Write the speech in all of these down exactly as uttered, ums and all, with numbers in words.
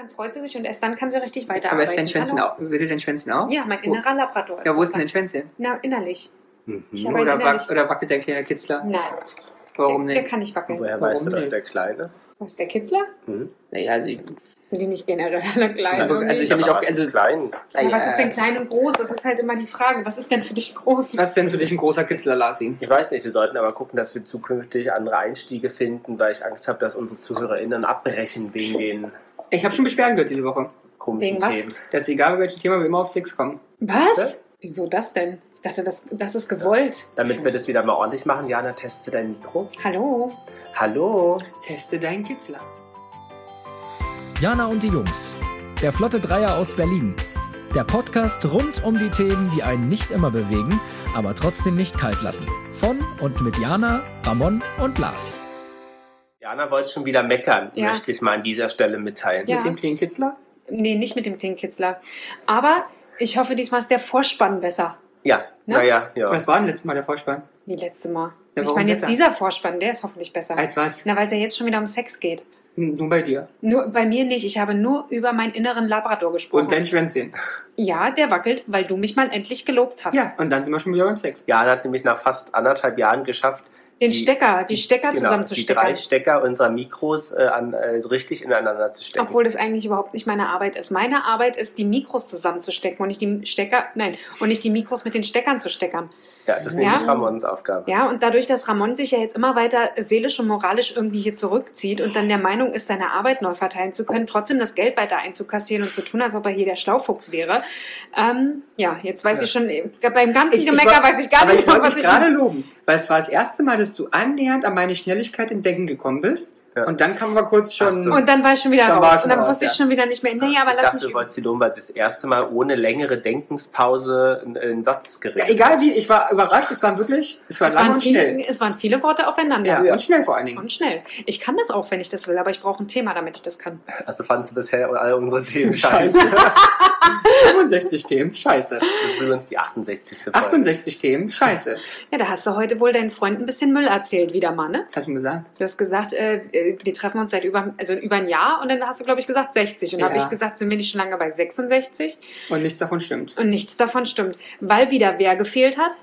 dann freut sie sich und erst dann kann sie richtig Aber weiterarbeiten. ist dein Schwänzchen auch? Will du dein Schwänzchen auch? Ja, mein innerer Labrador ist Ja, wo das ist denn dein Schwänzchen? Na, innerlich. Mhm. Ich habe ein Oder, innerlich... wac oder wackelt dein kleiner Kitzler? Nein, Warum der, nicht? der kann nicht wackeln. Woher Warum weißt du, dass nicht? der klein ist? Was ist der Kitzler? Hm? Naja, also, ich- Sind die nicht generell alle klein? Also, irgendwie? also ich hab mich Aber auch- was also- ist klein? ja, was ist naja. denn klein und groß? Das ist halt immer die Frage. Was ist denn für dich groß? Was ist denn für dich ein großer Kitzler, Lasi? Ich weiß nicht, wir sollten aber gucken, dass wir zukünftig andere Einstiege finden, weil ich Angst habe, dass unsere ZuhörerInnen abbrechen wegen den Ich habe schon Beschwerden gehört diese Woche. komischen Wegen was? Themen. Dass egal bei welchem Thema wir immer auf Sex kommen. Was? Wieso das denn? Ich dachte, das, das ist gewollt. Damit wir das wieder mal ordentlich machen, Jana, teste dein Mikro. Hallo? Hallo. Teste deinen Kitzler. Jana und die Jungs. Der Flotte Dreier aus Berlin. Der Podcast rund um die Themen, die einen nicht immer bewegen, aber trotzdem nicht kalt lassen. Von und mit Jana, Ramon und Lars. Jana wollte schon wieder meckern, Ja. möchte ich mal an dieser Stelle mitteilen. Ja. Mit dem kleinen Kitzler? Nee, nicht mit dem Klingkitzler. Aber ich hoffe, diesmal ist der Vorspann besser. Ja, Ne? naja, ja. Was war denn letztes Mal der Vorspann? Wie letzte Mal. Ja, ich warum meine jetzt besser? dieser Vorspann, der ist hoffentlich besser. Als was? Na, weil es ja jetzt schon wieder um Sex geht. Nur bei dir. Nur bei mir nicht. Ich habe nur über meinen inneren Labrador gesprochen. Und dein Schwänzchen. Ja, der wackelt, weil du mich mal endlich gelobt hast. Ja, und dann sind wir schon wieder beim Sex. Jana hat nämlich nach fast anderthalb Jahren geschafft, Den Die- Stecker, die Stecker genau, die zusammenzustecken. drei Stecker unserer Mikros äh, an, äh, richtig ineinander zu stecken. Obwohl das eigentlich überhaupt nicht meine Arbeit ist. Meine Arbeit ist, die Mikros zusammenzustecken und nicht die Stecker, nein, und nicht die Mikros mit den Steckern zu steckern. ja, das ist Ja. nämlich Ramons Aufgabe. Ja, und dadurch, dass Ramon sich ja jetzt immer weiter seelisch und moralisch irgendwie hier zurückzieht und dann der Meinung ist, seine Arbeit neu verteilen zu können, trotzdem das Geld weiter einzukassieren und zu tun, als ob er hier der Schlaufuchs wäre. Ähm, ja, jetzt weiß Ja. ich schon, beim ganzen Ich- ich Gemecker war- weiß ich gar Aber nicht ich mehr, wollte was dich ich... gerade loben, weil es war das erste Mal, dass du annähernd an meine Schnelligkeit im Denken gekommen bist. Ja. Und dann kam wir kurz schon... Ach so. Und dann war ich schon wieder Dann war raus. ich Und dann raus, wusste ich ja. schon wieder nicht mehr, nee, aber ich lass dachte, mich... du wolltest sie loben, weil sie das erste Mal ohne längere Denkenspause einen, einen Satz Ja, gerichtet egal hat. wie, ich war überrascht, es waren wirklich, es war Es lang waren, und viele, schnell. es waren viele Worte aufeinander. Ja, und schnell vor allen Dingen. Und schnell. Ich kann das auch, wenn ich das will, aber ich brauche ein Thema, damit ich das kann. Also fandst du bisher alle unsere Themen Scheiße. scheiße. fünfundsechzig Themen, scheiße. Das ist übrigens die achtundsechzigste Folge. achtundsechzig Themen, scheiße. Ja, da hast du heute wohl deinen Freunden ein bisschen Müll erzählt wieder mal, ne? Hab ich schon gesagt. Du hast gesagt, äh, äh, wir treffen uns seit über, also über ein Jahr und dann hast du, glaube ich, gesagt sechzig. Und Ja. habe ich gesagt, sind wir nicht schon lange bei sechsundsechzig? Und nichts davon stimmt. Und nichts davon stimmt. Weil wieder wer gefehlt hat?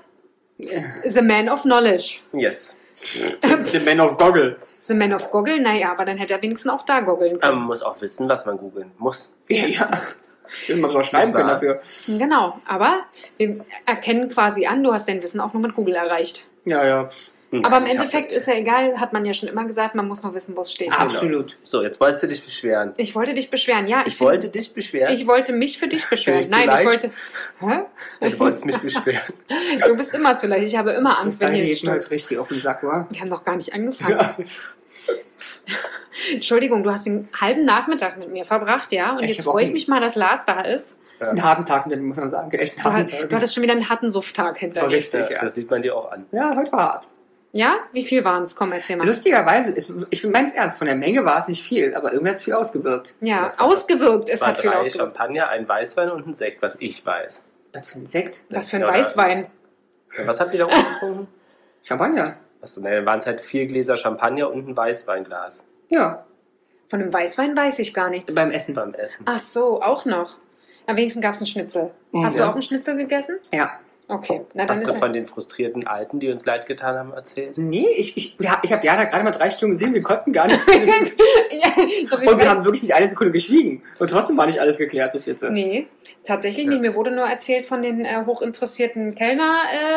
The Man of Knowledge. Yes. The Man of Goggle. The Man of Goggle, naja, aber dann hätte er wenigstens auch da goggeln Ähm, können. man muss auch wissen, was man googeln muss. Ja, ja. Stimmt, man muss auch schreiben können dafür. Genau, aber wir erkennen quasi an, du hast dein Wissen auch nur mit Google erreicht. Ja, ja. Hm, Aber im ich hab- Endeffekt ist ja egal, hat man ja schon immer gesagt, man muss nur wissen, wo es steht. Absolut. So, jetzt wolltest du dich beschweren. Ich wollte dich beschweren, ja. Ich, find- wollte dich beschweren. Ich wollte mich für dich beschweren. Bin ich zu Nein, ich leicht? wollte. Hä? du wolltest mich beschweren. Du bist immer zu leicht. Ich habe immer Angst, wenn hier Deine jetzt geht mir stimmt. halt richtig auf den Sack, wa? Wir haben noch gar nicht angefangen. Ja. Entschuldigung, du hast den halben Nachmittag mit mir verbracht, ja? Und Ich jetzt hab auch freue ich einen- mich mal, dass Lars da ist. Einen harten Tag, den muss man sagen. Echt einen Du, harten hat, Tag. du hattest schon wieder einen harten Sufftag hinter War dir. richtig, Ja, ja. das sieht man dir auch an. Ja, heute war hart. Ja? Wie viel waren es? Komm, erzähl mal. Lustigerweise, ist, ich meine es ernst, von der Menge war es nicht viel, aber irgendwie hat es viel ausgewirkt. Ja, Das war- ausgewirkt. Es Es war hat viel drei ausgewirkt. Champagner, ein Weißwein und ein Sekt, was ich weiß. Was für ein Sekt? Was für ein Ja, oder- Weißwein. Ja, was habt ihr da oben getrunken? Champagner. Achso, ne, dann waren es halt vier Gläser Champagner und ein Weißweinglas Ja, Von dem Weißwein weiß ich gar nichts. beim Essen. beim Essen. Ach so, auch noch. Am wenigsten gab es einen Schnitzel. Mhm, Hast ja. du auch einen Schnitzel gegessen? Ja. Okay, na dann Hast ist du ja... von den frustrierten Alten, die uns leid getan haben, erzählt? Nee, ich, ich, ja, ich habe Jana gerade mal drei Stunden gesehen, wir konnten gar nichts. ja, doch, ich Und wir weiß- haben wirklich nicht eine Sekunde geschwiegen. Und trotzdem war nicht alles geklärt bis jetzt. Nee, tatsächlich Ja. nicht. Mir wurde nur erzählt von den äh, hochinteressierten Kellner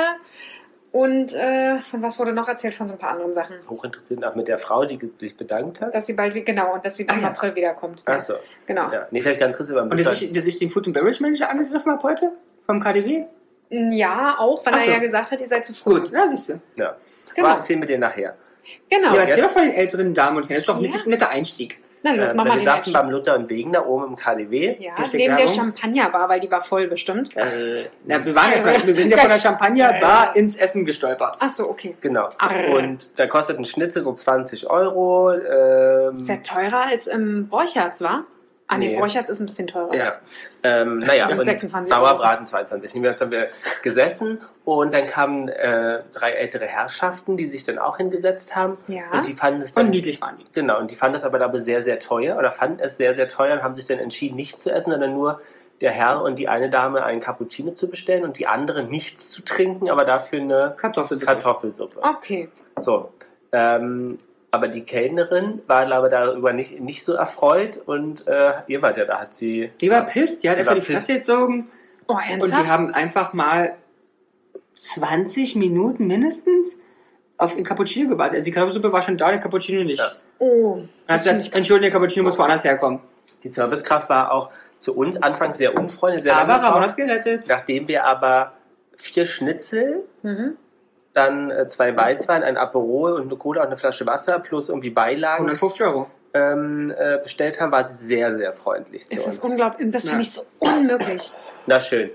äh, und äh, von was wurde noch erzählt? Von so ein paar anderen Sachen. Hochinteressiert auch mit der Frau, die sich bedankt hat. Dass sie bald wieder, genau, und dass sie Ah, im ja. April wiederkommt. Achso. Genau. Ja. Nee, vielleicht ganz interessant. Und dass ich, dass ich den Food and Beverage Manager angegriffen habe heute? Vom K D W? Ja, auch, weil Ach er so. ja gesagt hat, ihr seid zu früh. Gut, ja, siehst du. Ja. Genau. Aber erzählen wir dir nachher. Genau. Ja, erzähl jetzt- doch von den älteren Damen und Herren. Das ist doch Ja. wirklich ein netter Einstieg. Na los, Ähm, mach mal wir den saßen Einstieg. beim Luther und Wegener oben im K D W. Ja, Hashtag neben der Werbung. Champagnerbar, weil die war voll bestimmt. Äh, na, wir waren jetzt mal, wir sind ja von der Champagner-Bar ins Essen gestolpert. Ach so, okay. Genau. Arr. Und da kostet ein Schnitzel so zwanzig Euro. Ähm, Ist ja teurer als im Borchards, war? Ah, nee, Nee. Borchertz ist ein bisschen teurer. Ja. Ähm, naja, Sind und sechsundzwanzig Euro. Sauerbraten zweiundzwanzig. Jetzt haben wir gesessen und dann kamen äh, drei ältere Herrschaften, die sich dann auch hingesetzt haben. Ja. Und die fanden es dann Und niedlich waren die. Genau, und die fanden das aber dabei sehr, sehr teuer oder fanden es sehr, sehr teuer und haben sich dann entschieden, nicht zu essen, sondern nur der Herr und die eine Dame einen Cappuccino zu bestellen und die andere nichts zu trinken, aber dafür eine Kartoffelsuppe. Kartoffelsuppe. Okay. So. Ähm, aber die Kellnerin war, glaube ich, darüber nicht, nicht so erfreut und äh, ihr wart ja da, hat sie. Die war pisst, die hat Die einfach war die Fresse pisst. gezogen. Oh, Und ernsthaft? die haben einfach mal zwanzig Minuten mindestens auf den Cappuccino gewartet. Also die Kartoffelsuppe war schon da, der Cappuccino nicht. Ja. oh, Dann hat das sie finde gesagt, ich Entschuldigung, der Cappuccino muss woanders herkommen. Die Servicekraft war auch zu uns anfangs sehr unfreundlich, sehr Aber lange Ramon gebraucht. hat's gerettet. Nachdem wir aber vier Schnitzel, Mhm. dann äh, zwei Weißwein, ein Aperol und eine Cola und eine Flasche Wasser plus irgendwie Beilagen hundertfünfzig Euro. ähm, äh, bestellt haben, war sie sehr, sehr freundlich zu Es uns. ist unglaublich. Das finde Ja. ich so unmöglich. Na schön.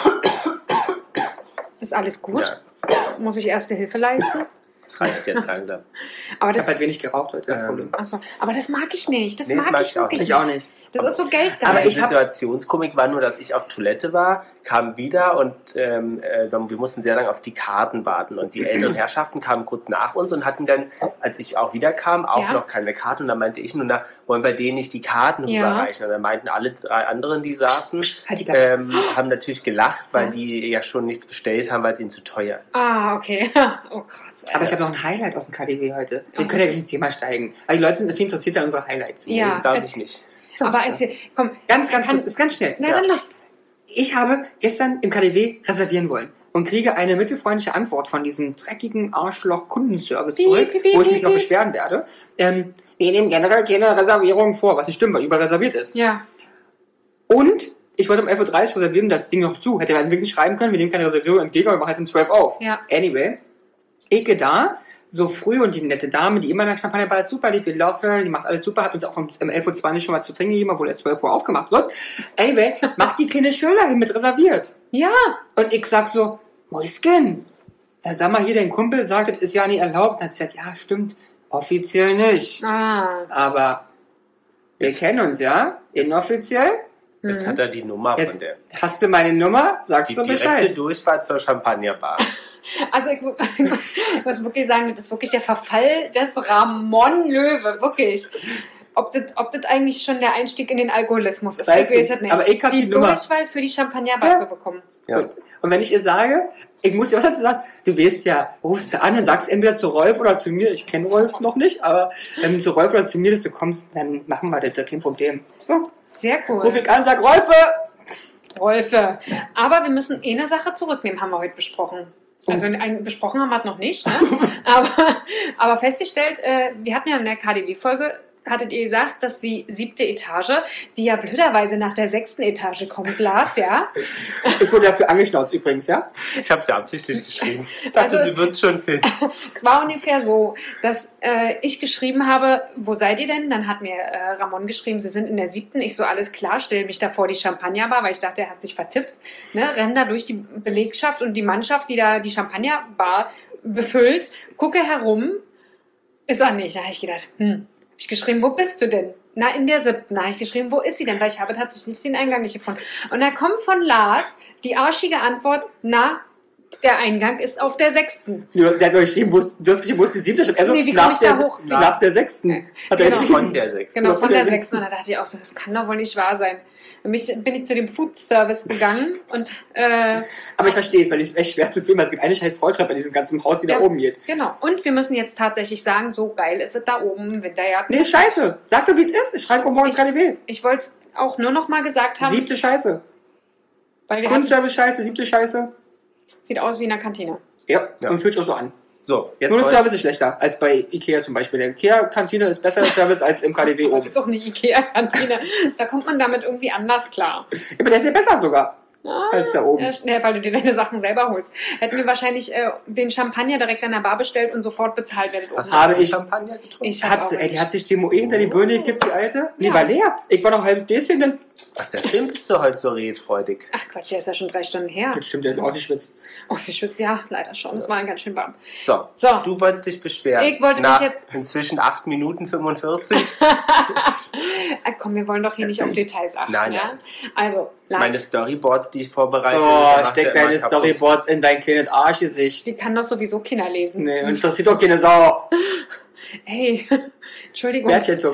Ist alles gut? Ja, Muss ich erste Hilfe leisten? das reicht jetzt langsam. Aber Ich das, habe halt wenig geraucht heute, das ist das Ähm, Problem. achso, aber das mag ich nicht. Das Nee, das mag, mag ich ich auch wirklich Ich auch nicht. Das ist so geldgeil. Aber Die ich hab- Situationskomik war nur, dass ich auf Toilette war, kam wieder und ähm, äh, wir mussten sehr lange auf die Karten warten. Und die älteren Herrschaften kamen kurz nach uns und hatten dann, als ich auch wieder kam, auch Ja. noch keine Karte. Und dann meinte ich nur, na, wollen wir denen nicht die Karten Ja. rüberreichen? Und dann meinten alle drei anderen, die saßen, Halt die Klappe. ähm, haben natürlich gelacht, weil Ja. die ja schon nichts bestellt haben, weil es ihnen zu teuer ist. ah, okay. Oh, krass. Aber ich habe noch ein Highlight aus dem K D W heute. Wir Okay. können ja gleich ins Thema steigen. Aber die Leute sind viel interessiert an unsere Highlights. Ja, das darf ich erzähl- nicht. Aber erzähl, komm. Ganz, ganz kann- kurz, ist ganz schnell. Na, Ja. dann los. Ich habe gestern im K D W reservieren wollen und kriege eine mittelfreundliche Antwort von diesem dreckigen Arschloch-Kundenservice Piep, zurück, piep, piep, wo ich mich piep, noch piep. beschweren werde. Ähm, wir nehmen generell keine Reservierung vor, was nicht stimmt, weil überreserviert ist. Ja. Und ich wollte um elf Uhr dreißig reservieren, das Ding noch zu. Hätte man also wirklich schreiben können, wir nehmen keine Reservierung entgegen, aber wir machen es um zwölf auf. Ja. Anyway, ich gehe da, so früh und die nette Dame, die immer in der Champagnerbar ist, super lieb, wir love her, die macht alles super, hat uns auch um elf Uhr zwanzig schon mal zu trinken gegeben, obwohl erst zwölf Uhr aufgemacht wird. Anyway, macht die kleine Schilder hin mit reserviert. Ja. Und ich sag so, Mäuschen, da sag mal hier, dein Kumpel sagt, das ist ja nicht erlaubt. Und dann hat sie gesagt, ja, stimmt, offiziell nicht. Ah. Aber wir Jetzt- kennen uns, ja? Inoffiziell? Jetzt Mhm. hat er die Nummer von Jetzt der. hast du meine Nummer, sagst Die du direkte Bescheid. Durchfahrt zur Champagnerbar. Also ich, mu- ich muss wirklich sagen, das ist wirklich der Verfall des Ramon Löwe, wirklich. Ob das, ob das eigentlich schon der Einstieg in den Alkoholismus ist, Weiß ich weiß nicht, es nicht. aber ich hab die Nummer. Durchwahl für die Champagnerbar Ja. zu bekommen. Ja. Und, und wenn ich ihr sage, ich muss dir was dazu sagen, du weißt ja, rufst du an und sagst entweder zu Rolf oder zu mir, ich kenne Rolf noch nicht, aber ähm, zu Rolf oder zu mir, dass du kommst, dann machen wir das, kein Problem. So, Sehr ruf cool. ich an, sag Rolfe! Rolfe. Aber wir müssen eine Sache zurücknehmen, haben wir heute besprochen. Also ein, besprochen haben wir es noch nicht, ne? aber, aber festgestellt, äh, wir hatten ja in der K D W-Folge, hattet ihr gesagt, dass die siebte Etage, die ja blöderweise nach der sechsten Etage kommt, Lars, ja? Ich wurde dafür angeschnauzt übrigens, ja? Ich habe sie absichtlich geschrieben. Also Also, es- sie wird schon finden. Es war ungefähr so, dass äh, ich geschrieben habe, wo seid ihr denn? Dann hat mir äh, Ramon geschrieben, sie sind in der siebten. Ich so, alles klar, stell mich da vor die Champagnerbar, weil ich dachte, er hat sich vertippt. Ne? Renn da durch die Belegschaft und die Mannschaft, die da die Champagnerbar befüllt, gucke herum, ist er nicht. Da habe ich gedacht, hm, hab ich geschrieben, wo bist du denn? Na, in der siebten. Da habe ich geschrieben, wo ist sie denn? Weil ich habe tatsächlich den Eingang nicht gefunden. Und da kommt von Lars die arschige Antwort, na, der Eingang ist auf der sechsten. Du, der hat doch geschrieben, wo ist- du hast geschrieben, wo ist die siebte? Also Nee, wie nach komm ich da der, hoch? Wie- Nach der sechsten. Hat er Genau. geschrieben. Von der sechs. Genau, Ja, von der sechsten. Und da dachte ich auch so, das kann doch wohl nicht wahr sein. Dann bin ich, bin ich zu dem Food Service gegangen und äh, Aber ich verstehe es, weil es ist echt schwer zu filmen, weil es gibt eine scheiß Rolltreppe in diesem ganzen Haus, die Ja. da oben geht. genau. Und wir müssen jetzt tatsächlich sagen, so geil ist es da oben im Wintergarten. Nee, ist scheiße. Sag doch, wie es ist. Ich schreibe morgen ins K D W. Ich wollte es auch nur noch mal gesagt haben, Siebte Scheiße. weil wir hatten, Kundenservice Scheiße, siebte Scheiße. sieht aus wie in der Kantine. Ja, Ja. und fühlt sich auch so an. So, jetzt Nur der wollt- Service ist schlechter als bei Ikea zum Beispiel. Der Ikea-Kantine ist besser der Service als im K D W Das oben. ist auch eine Ikea-Kantine. Da kommt man damit irgendwie anders klar. Ja, aber der ist ja besser sogar. als da oben. Ja, schnell, weil du dir deine Sachen selber holst. Hätten wir wahrscheinlich äh, den Champagner direkt an der Bar bestellt und sofort bezahlt werdet. Hast Habe du ich- Champagner getrunken? Ich hab Hat, auch sie- ey, die nicht. hat sich die Moe hinter die Birne gekippt, die Alte. Die Ja. war leer. Ich war noch halb Däschen, dann. Ach, deswegen bist du heute so redfreudig. Ach Quatsch, der ist ja schon drei Stunden her. Das stimmt, der ist auch nicht schwitzt. Oh, sie schwitzt, ja, leider schon. Es war ganz schön warm. So, So, du wolltest dich beschweren. Ich wollte Nach mich jetzt- inzwischen acht Minuten fünfundvierzig. äh, komm, wir wollen doch hier nicht auf Details achten. Nein, ja? nein. Also, Lars, Meine Storyboards, die ich vorbereite. Oh, macht steck er immer deine kaputt. Storyboards in dein kleines Arschgesicht. die kann doch sowieso keiner lesen. Nee, und interessiert doch keine Sau. Hey, Entschuldigung, Wertschätzung.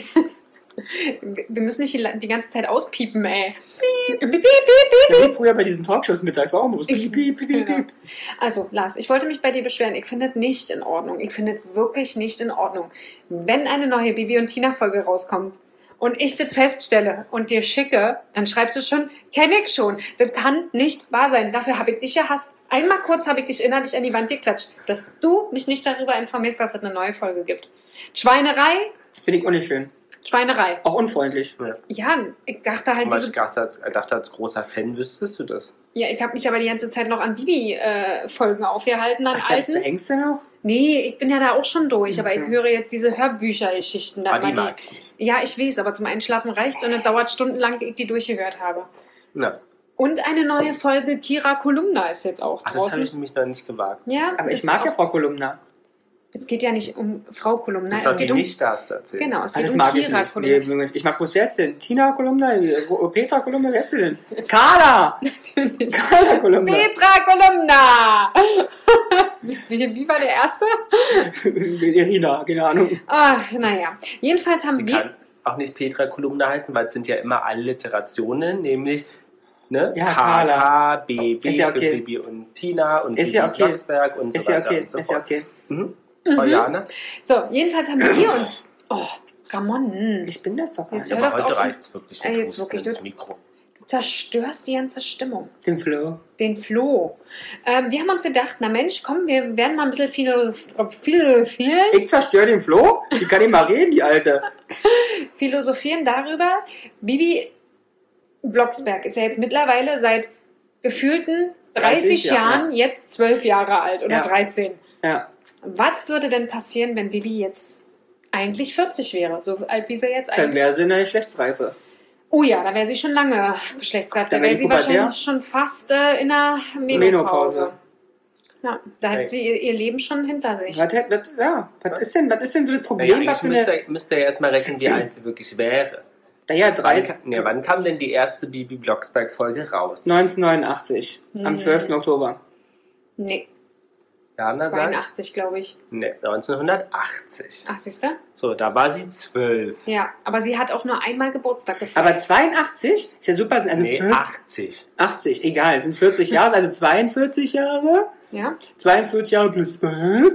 wir müssen nicht die, die ganze Zeit auspiepen, ey. Piep, piep, piep, Ja, wie früher bei diesen Talkshows mittags war auch immer so piep, piep, piep, piep, Genau. piep. Also, Lars, ich wollte mich bei dir beschweren. Ich finde es nicht in Ordnung. Ich finde es wirklich nicht in Ordnung. Wenn eine neue Bibi und Tina-Folge rauskommt und ich das feststelle und dir schicke, dann schreibst du schon, kenne ich schon. Das kann nicht wahr sein. Dafür habe ich dich gehasst. Einmal kurz habe ich dich innerlich an die Wand geklatscht, dass du mich nicht darüber informierst, dass es eine neue Folge gibt. Schweinerei, Finde ich auch nicht schön. Schweinerei. Auch unfreundlich. Ja, ich dachte halt, Aber diese, ich dachte, als, ich dachte, als großer Fan wüsstest du das. ja, ich habe mich aber die ganze Zeit noch an Bibi-Folgen aufgehalten, an Ach, da, da alten. hängst du noch? Nee, ich bin ja da auch schon durch, aber ich Okay. höre jetzt diese Hörbüchergeschichten. da Aber die immer mag ich nicht. Ja, ich weiß, aber zum Einschlafen reicht's und es dauert stundenlang, ehe ich die durchgehört habe. Na, Und eine neue Folge Kira Kolumna ist jetzt auch ach, das habe draußen. ich nämlich noch nicht gewagt. Ja, Aber ich ist mag ja auch, Frau Kolumna. Es geht ja nicht um Frau Kolumna, Das es war die geht um... nicht hast erzählt. Genau, es Ah, geht das um mag ich Kira nicht. Kolumna. Nee, ich mag bloß, wer ist denn? Tina Kolumna? Wo- Petra Kolumna? Wer ist sie denn? Carla! Natürlich. Carla Kolumna. Petra Kolumna! wie, wie war der erste? Irina, keine Ahnung. Ach, naja. Jedenfalls haben Sie wir... kann auch nicht Petra Kolumna heißen, weil es sind ja immer Alliterationen, nämlich ne? Ja, K Carla. K, B B Ist ja für okay. Bibi und Tina und Ist Bibi ja okay. Blocksberg und Ist so ja weiter okay, und so ist ja fort. okay. Mhm. Mhm. Frau Jana? So, jedenfalls haben wir uns... Oh, Ramon, Ich bin das doch gar Jetzt nicht. hör Aber doch heute auf. reicht es wirklich Ey, mit jetzt Husten wirklich, ins du- Mikro. du zerstörst die ganze Stimmung. Den Flo. Den Floh. Ähm, wir haben uns gedacht, na Mensch, komm, wir werden mal ein bisschen viel, viel, viel Ich zerstöre den Flo? Die kann nicht mal reden, die Alte. philosophieren darüber. Bibi Blocksberg ist ja jetzt mittlerweile seit gefühlten dreißig dreißig Jahre, Jahren jetzt zwölf Jahre alt oder Ja. dreizehn. Ja. Was würde denn passieren, wenn Bibi jetzt eigentlich vierzig wäre? So alt wie sie jetzt Dann eigentlich wäre sie in der Geschlechtsreife. Oh ja, da wäre sie schon lange geschlechtsreif. Da Dann wär wäre die sie pubertär. wahrscheinlich schon fast äh, in der Menopause. Menopause. Ja, da hat Hey. sie ihr, ihr Leben schon hinter sich. Was, hat- was, ja, was ist denn, was ist denn so das Naja, Problem, eigentlich was sie müsst eine... ihr, müsst ihr ja erstmal rechnen, wie alt sie wirklich wäre. Naja, Wann, dreißig, ka- nee, wann kam denn die erste Bibi Blocksberg-Folge raus? neunzehnhundertneunundachtzig, am Hm. zwölften Oktober. Nee, Jana sagt? zweiundachtzig, glaube ich. Nee, neunzehnhundertachtzig. Ach, siehst du? So, da war sie zwölf. Ja, aber sie hat auch nur einmal Geburtstag gefeiert. Aber zweiundachtzig ist ja super, sind also Nee, vier- achtzig. achtzig, egal, sind vierzig Jahre, also zweiundvierzig Jahre, ja, zweiundvierzig Jahre plus zwölf,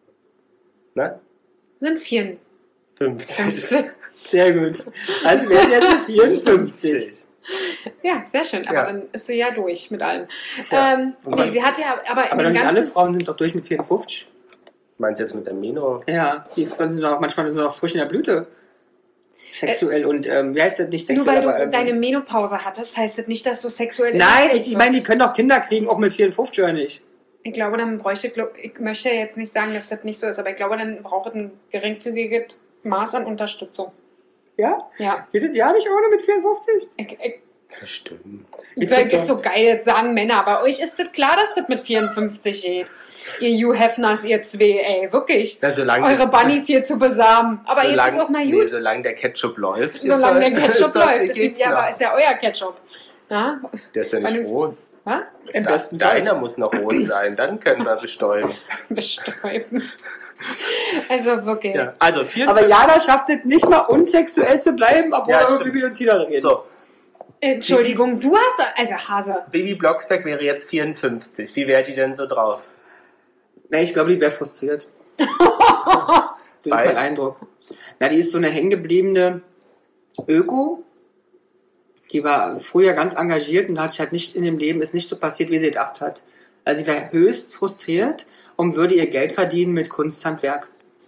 Ne? sind vierundfünfzig. fünfzig. sehr gut. Also wäre sie jetzt vierundfünfzig. Ja, sehr schön. Aber Ja. dann ist sie ja durch mit allem. Ja. Ähm, Aber- nee, sie hat ja, aber, in Aber dem nicht alle ganzen... Frauen sind doch durch mit vierundfünfzig. Meinst du jetzt mit der Meno? Ja, die Frauen sind auch manchmal sind noch frisch in der Blüte. Sexuell und, ähm, wie heißt das nicht Nur sexuell, weil du aber... Ähm, deine Menopause hattest, heißt das nicht, dass du sexuell... nein, inaktiv ich, ich meine, die wirst. können doch Kinder kriegen, auch mit vierundfünfzig oder nicht. Ich glaube, dann bräuchte, glo- ich möchte jetzt nicht sagen, dass das nicht so ist, aber ich glaube, dann braucht es ein geringfügiges Maß an Unterstützung. Ja? Ja. Geht das ja nicht ohne mit vierundfünfzig? Ich, ich, Bestimmt. Ich das guck ist so geil, das sagen Männer, aber euch ist das klar, dass das mit vierundfünfzig geht. Ihr Hugh Hefners, ihr zwei, ey, wirklich. Na, solange Eure Bunnies hier zu besamen. Aber solange, jetzt ist auch mal Nee, gut, solange der Ketchup läuft. solange ist der doch- Ketchup ist doch- läuft. Das geht's ist ja, noch. aber ist ja euer Ketchup. Ja? Der ist ja Meine- nicht rot. Was? Im Da, besten Fall. deiner muss noch rot sein, dann können wir bestäuben. Bestäuben. Also wirklich. Ja. Also vier. Aber Jana schafft es nicht mal unsexuell zu bleiben, obwohl Ja, er über stimmt. Bibi und Tina reden. So, Entschuldigung, du hast... Also Hase. Bibi Blocksberg wäre jetzt vierundfünfzig. Wie wäre die denn so drauf? Na, ich glaube, die wäre frustriert. Das ist Weil? mein Eindruck. Na, die ist so eine hängengebliebene Öko. Die war früher ganz engagiert und hat sich halt nicht in dem Leben, ist nicht so passiert, wie sie gedacht hat. Also sie wäre höchst frustriert und würde ihr Geld verdienen mit Kunsthandwerk.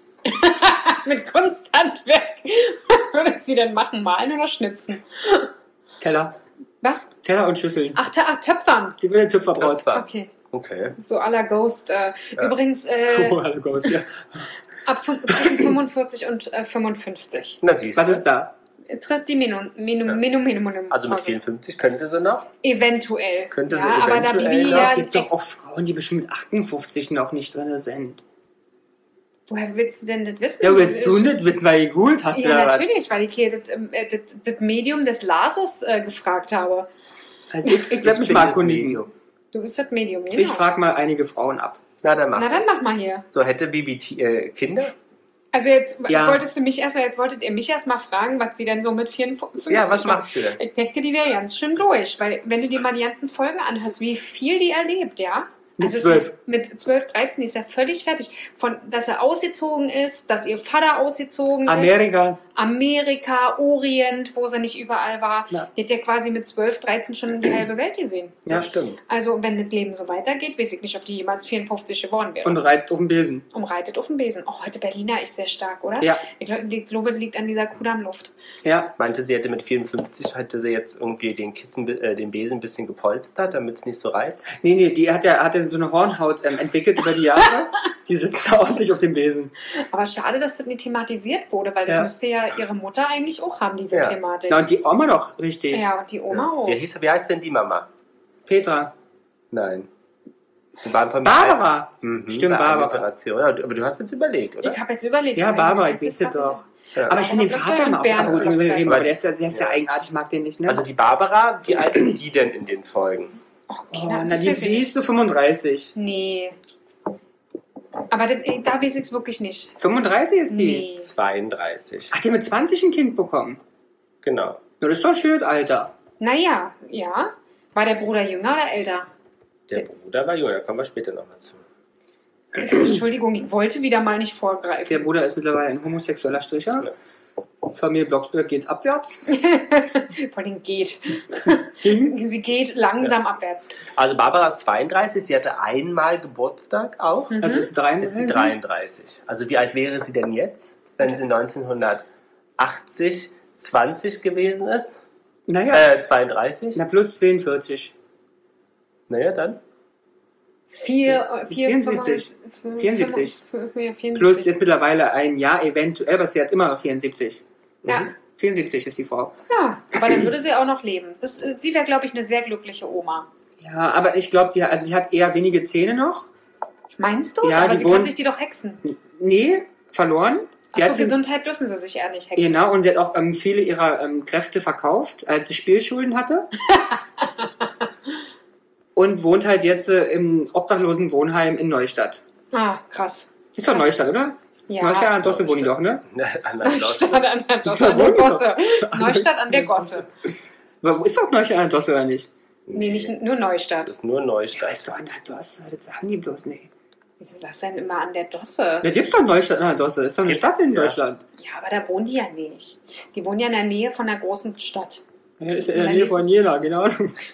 Mit Kunsthandwerk. Was würde sie denn machen? Malen oder schnitzen? Teller. Was? Teller und Schüsseln. Ach, Tö- ach Töpfern. Die will eine Töpferbraut. Töpfer. Okay. Okay. So à la Ghost. Äh, Ja. Übrigens, äh, Oh, hallo Ghost, ja. ab fün- zwischen fünfundvierzig und äh, fünfundfünfzig. Na siehst Was du. ist da? Tritt die Menu, Menu, Ja. Menu, Menu, Menu. Also mit vierundfünfzig könnte sie noch. Eventuell. Könnte sie ja, aber da eventuell Bibi noch. ja Es gibt doch ex- auch Frauen, die bestimmt mit achtundfünfzig noch nicht drin sind. Woher willst du denn das wissen? Ja, willst du Ich- nicht wissen, weil ich gut hast du Ja, da was? natürlich, weil ich hier das, ähm, äh, das, das Medium des Lasers äh, gefragt habe. Also ich, ich werde mich bin mal das erkundigen. Medium. Du bist das Medium, genau. Ich frage mal einige Frauen ab. Na, dann mach Na, dann das. mach mal hier. So, hätte Bibi T- äh, Kinder? Also jetzt Ja. wolltest du mich erst, jetzt wolltet ihr mich erst mal fragen, was sie denn so mit vierundfünfzig Ja, was macht. macht sie denn? Ich denke, die wäre ganz schön durch, weil wenn du dir mal die ganzen Folgen anhörst, wie viel die erlebt, ja? Mit Also es- zwölf. Mit zwölf, dreizehn, die ist ja völlig fertig. Von, dass er ausgezogen ist, dass ihr Vater ausgezogen ist. Amerika. Amerika, Orient, wo sie nicht überall war. Ja. Die hat ja quasi mit zwölf, dreizehn schon die halbe Welt gesehen. Ja. stimmt. Also wenn das Leben so weitergeht, weiß ich nicht, ob die jemals vierundfünfzig geworden wäre. Und reitet auf dem Besen. Umreitet auf dem Besen. Oh, heute Berliner ist sehr stark, oder? Ja. Ich glaube, ich glaube, das liegt an dieser Kudammluft. Ja. Meinte sie hätte mit vierundfünfzig, hätte sie jetzt irgendwie den Kissen, äh, den Besen ein bisschen gepolstert, damit es nicht so reibt. Nee, nee, die hat ja, hat ja so eine Hornhaut ähm, entwickelt über die Jahre. Die sitzt da ordentlich auf dem Besen. Aber schade, dass das nicht thematisiert wurde, weil Ja. das müsste ja ihre Mutter eigentlich auch haben, diese Ja. Thematik. Ja, und die Oma doch, richtig. Ja, und die Oma auch. Wie, hieß, wie heißt denn die Mama? Petra. Nein. Wir waren von Barbara. Mhm, Stimmt, bei einer Barbara. Iteration. Ja, aber du hast jetzt überlegt, oder? Ich habe jetzt überlegt. Ja, aber Barbara, ich ich weiß wusste jetzt grad doch. Ja. Aber ich finde den Aber Vater mal auch. Bernd Aber gut, wir Blocksberg. reden mal, der ist ja der ist ja Ja. eigenartig, mag den nicht, ne? Also die Barbara, wie alt ist die denn in den Folgen? nicht. Oh, oh, Kinder, na, das die, weiß ich die nicht. ist so fünfunddreißig. Nee. Aber da, da weiß ich es wirklich nicht. fünfunddreißig ist die. Nee. zweiunddreißig. Ach, die hat mit zwanzig ein Kind bekommen. Genau. Ja, das ist doch schön, Alter. Naja, ja. War der Bruder jünger oder älter? Der Bruder war jung, da kommen wir später nochmal zu. Entschuldigung, ich wollte wieder mal nicht vorgreifen. Der Bruder ist mittlerweile ein homosexueller Stricher. Familie Blocksberg geht abwärts. Vor allem geht. Ging. Sie geht langsam abwärts. Also Barbara ist zweiunddreißig, sie hatte einmal Geburtstag auch. Mhm. Also ist Ist sie dreiunddreißig. dreiunddreißig. Also wie alt wäre sie denn jetzt, wenn sie neunzehnhundertachtzig zwanzig gewesen ist? Naja, Äh, zweiunddreißig? na plus zweiundvierzig. Naja, dann. Vier, äh, vier, vierundsiebzig. fünf- vierundsiebzig. fünf- fünf- ja, vierundsiebzig. Plus jetzt mittlerweile ein Jahr eventuell, aber sie hat immer noch vierundsiebzig. Ja. Mhm. vierundsiebzig ist die Frau. Ja, aber dann würde sie auch noch leben. Das, äh, sie wäre, glaube ich, eine sehr glückliche Oma. Ja, aber ich glaube, die, also die hat eher wenige Zähne noch. Meinst du? Ja, aber die sie wohnen- kann sich die doch hexen. Nee, verloren. Die Achso, hat Gesundheit dürfen sie sich eher nicht hexen. Genau, und sie hat auch ähm, viele ihrer ähm, Kräfte verkauft, als sie Spielschulden hatte. Und wohnt halt jetzt äh, im obdachlosen Wohnheim in Neustadt. Ah, krass. Ist doch Neustadt, oder? Ja. Neustadt an der Dosse wohnen die doch, ne? An der Dosse. Neustadt an der Dosse. Da An der wohnen die Gosse. Neustadt an der Gosse. Aber wo ist doch Neustadt an der Dosse, oder nicht? Nee, nicht nur Das Neustadt. ist nur Ja, Neustadt. ist doch an der Dosse, das sagen die bloß nicht. Wieso sagst du denn immer an der Dosse? Da gibt's doch Neustadt an der Dosse, ist doch eine Gibt's, Stadt in ja. Deutschland. Ja, aber da wohnen die ja nicht. Die wohnen ja in der Nähe von einer großen Stadt. Ja, ist ja in der Nähe von Jena, genau.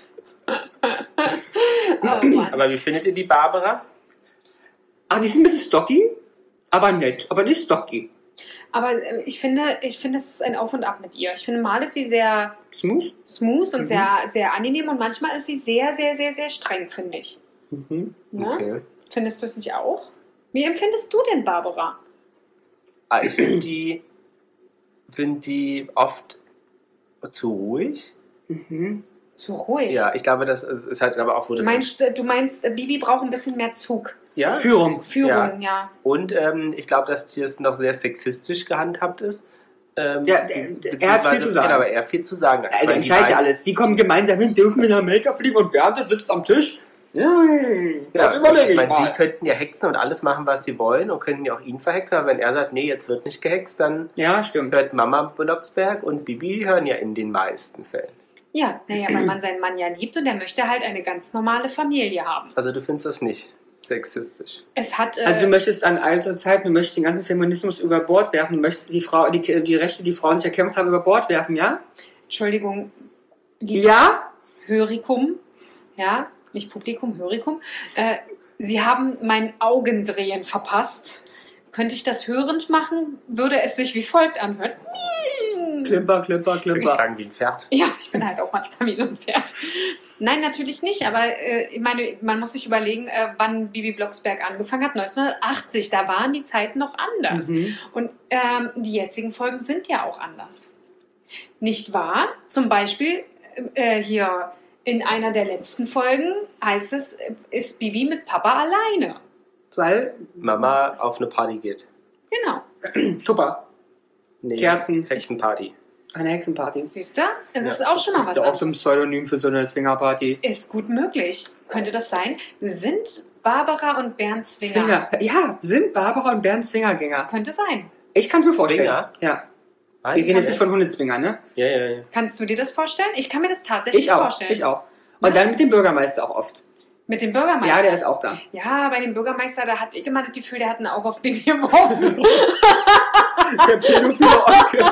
Oh Mann. Aber wie findet ihr die Barbara? Ach, die ist ein bisschen stocky, aber nett, aber nicht stocky. Aber äh, ich finde, ich finde, es ist ein Auf und Ab mit ihr. Ich finde, mal ist sie sehr Smooth? smooth und Mhm. sehr, sehr angenehm und manchmal ist sie sehr, sehr, sehr, sehr streng, finde ich. Mhm. Ja? Okay. Findest du es nicht auch? Wie empfindest du denn Barbara? Ah, ich finde die, find die oft zu ruhig. Mhm. Zu ruhig. Ja, ich glaube, das ist, ist halt aber auch, wo Du das. meinst, äh, du meinst, äh, Bibi braucht ein bisschen mehr Zug. ja? Führung. Führung, ja. Und ähm, ich glaube, dass das noch sehr sexistisch gehandhabt ist. Ähm, Ja, der- beziehungsweise- er hat viel zu sagen. Genau, aber er hat viel zu sagen. Ich Also meine, die entscheidet ja beiden- alles. Sie kommen gemeinsam hin, dürfen mit nach Amerika fliegen und Beate sitzt am Tisch. Hm, das Ja, überlege ich ich meine, sie mal. könnten ja hexen und alles machen, was sie wollen und könnten ja auch ihn verhexen, aber wenn er sagt, nee, jetzt wird nicht gehext, dann Ja, stimmt. hört Mama Blocksberg und Bibi hören ja in den meisten Fällen. Ja, naja, weil man seinen Mann ja liebt und er möchte halt eine ganz normale Familie haben. Also du findest das nicht sexistisch. Es hat. Äh, Also du möchtest an alter Zeit, du möchtest den ganzen Feminismus über Bord werfen, du möchtest die, Frau, die, die Rechte, die Frauen sich erkämpft haben, über Bord werfen, ja? Entschuldigung, liebes Ja? Hörikum, ja, nicht Publikum, Hörikum. Äh, Sie haben mein Augendrehen verpasst. Könnte ich das hörend machen? Würde es sich wie folgt anhören. Klimper, Klimper, Das Klimper. klang wie ein Pferd. Ja, ich bin halt auch manchmal wie so ein Pferd. Nein, natürlich nicht, aber äh, ich meine, man muss sich überlegen, äh, wann Bibi Blocksberg angefangen hat. neunzehnhundertachtzig, da waren die Zeiten noch anders. Mhm. Und ähm, die jetzigen Folgen sind ja auch anders. Nicht wahr? Zum Beispiel äh, hier in einer der letzten Folgen heißt es, äh, ist Bibi mit Papa alleine. Weil, Mama auf eine Party geht. Genau. Tupper, Nee, Kerzen. Hexenparty. eine Hexenparty. Siehst du? Das Ja. ist auch schon mal Das was ist ja auch so ein anderes. Pseudonym für so eine Swingerparty. Ist gut möglich. Könnte das sein? Sind Barbara und Bernd Zwinger? Swinger. Ja, sind Barbara und Bernd Das Swingergänger. könnte sein. Ich kann es mir vorstellen. Zwinger? Ja. Nein, Wir reden jetzt kann nicht von Hundezwinger, ne? Ja, ja, ja. Kannst du dir das vorstellen? Ich kann mir das tatsächlich Ich auch. vorstellen. Ich auch. Und dann mit dem Bürgermeister auch oft. Mit dem Bürgermeister? Ja, der ist auch da. Ja, bei dem Bürgermeister, da hatte ich immer das Gefühl, der hat ein Auge auf Bibi geworfen. Der pädophile Onkel.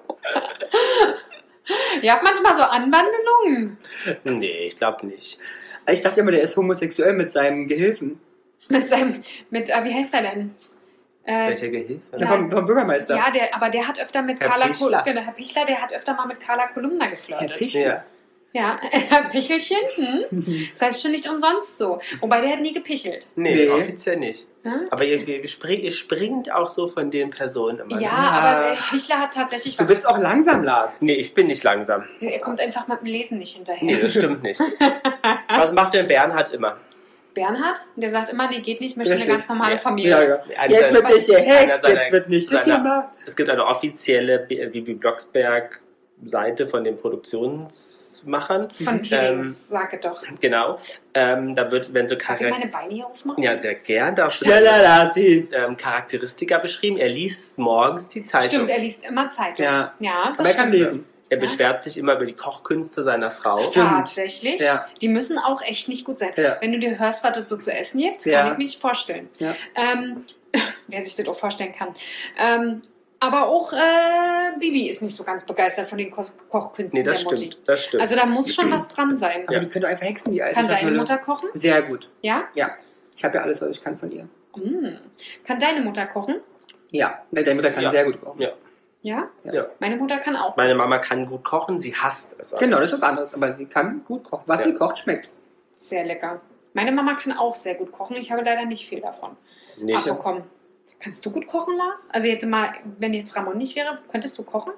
Ihr habt manchmal so Anwandlungen. Nee, ich glaube nicht. Ich dachte immer, der ist homosexuell mit seinem Gehilfen. Mit seinem, mit, äh, wie heißt er denn? Äh, Welcher Gehilfe? Der vom, vom Bürgermeister. ja, der, aber der hat öfter mit Herr Carla Pichler. Kol- genau, Herr Pichler, der hat öfter mal mit Carla Kolumna Herr geflirtet. Pichler. Ja, Herr Pichelchen, hm? Das heißt schon nicht umsonst so. Wobei der hat nie gepichelt. Nee, Nee. offiziell nicht. Hm? Aber ihr, ihr, spring, ihr springt auch so von den Personen immer. Ja, Ne? aber äh, Pichler hat tatsächlich Du was. bist auch langsam, Lars. Nee, ich bin nicht langsam. Er kommt einfach mit dem Lesen nicht hinterher. Nee, das stimmt nicht. Was macht der Bernhard immer? Bernhard, der sagt immer, nee, geht nicht, ich möchte Richtig. eine ganz normale Ja. Familie. Ja, ja. Einer Jetzt seiner- wird nicht einer gehext, seiner- jetzt wird nicht seiner- gemacht. Es gibt eine offizielle Bibi Blocksberg-Seite von den Produktionsmachern. Von Ähm, Kiddings, sage doch. Genau. Ähm, da wird, wenn so Darf ich Charak- meine Beine hier aufmachen? ja, sehr gern. Da Ja, la, la, sie. ähm, Charakteristika beschrieben. Er liest morgens die Zeitung. Stimmt, er liest immer Zeitung. Ja. ja das Aber er kann stimmt. lesen. Er Ja. beschwert sich immer über die Kochkünste seiner Frau. Stimmt. Tatsächlich. Ja. Die müssen auch echt nicht gut sein. Ja. Wenn du dir hörst, was es so zu essen gibt, Ja. kann ich mir nicht vorstellen. Ja. Ähm, wer sich das auch vorstellen kann. Ähm, aber auch äh, Bibi ist nicht so ganz begeistert von den Ko Kochkünsten Nee, das der Mutti. stimmt. Das stimmt. Also da muss schon was dran sein. Aber die könnte einfach hexen, die alte Kann deine Schatulle. Mutter kochen? Sehr gut. Ja? Ja. Ich habe ja alles, was ich kann von ihr. Mm. Kann deine Mutter kochen? Ja. Deine Mutter kann Ja. sehr gut kochen. Ja. Ja? Ja. Meine Mutter kann auch. Meine Mama kann gut kochen, sie hasst es. aber. Genau, das ist was anderes. Aber sie kann gut kochen. Was Ja. sie kocht, schmeckt. Sehr lecker. Meine Mama kann auch sehr gut kochen. Ich habe leider nicht viel davon. Nicht. Aber komm. Kannst du gut kochen, Lars? Also jetzt mal, wenn jetzt Ramon nicht wäre, könntest du kochen?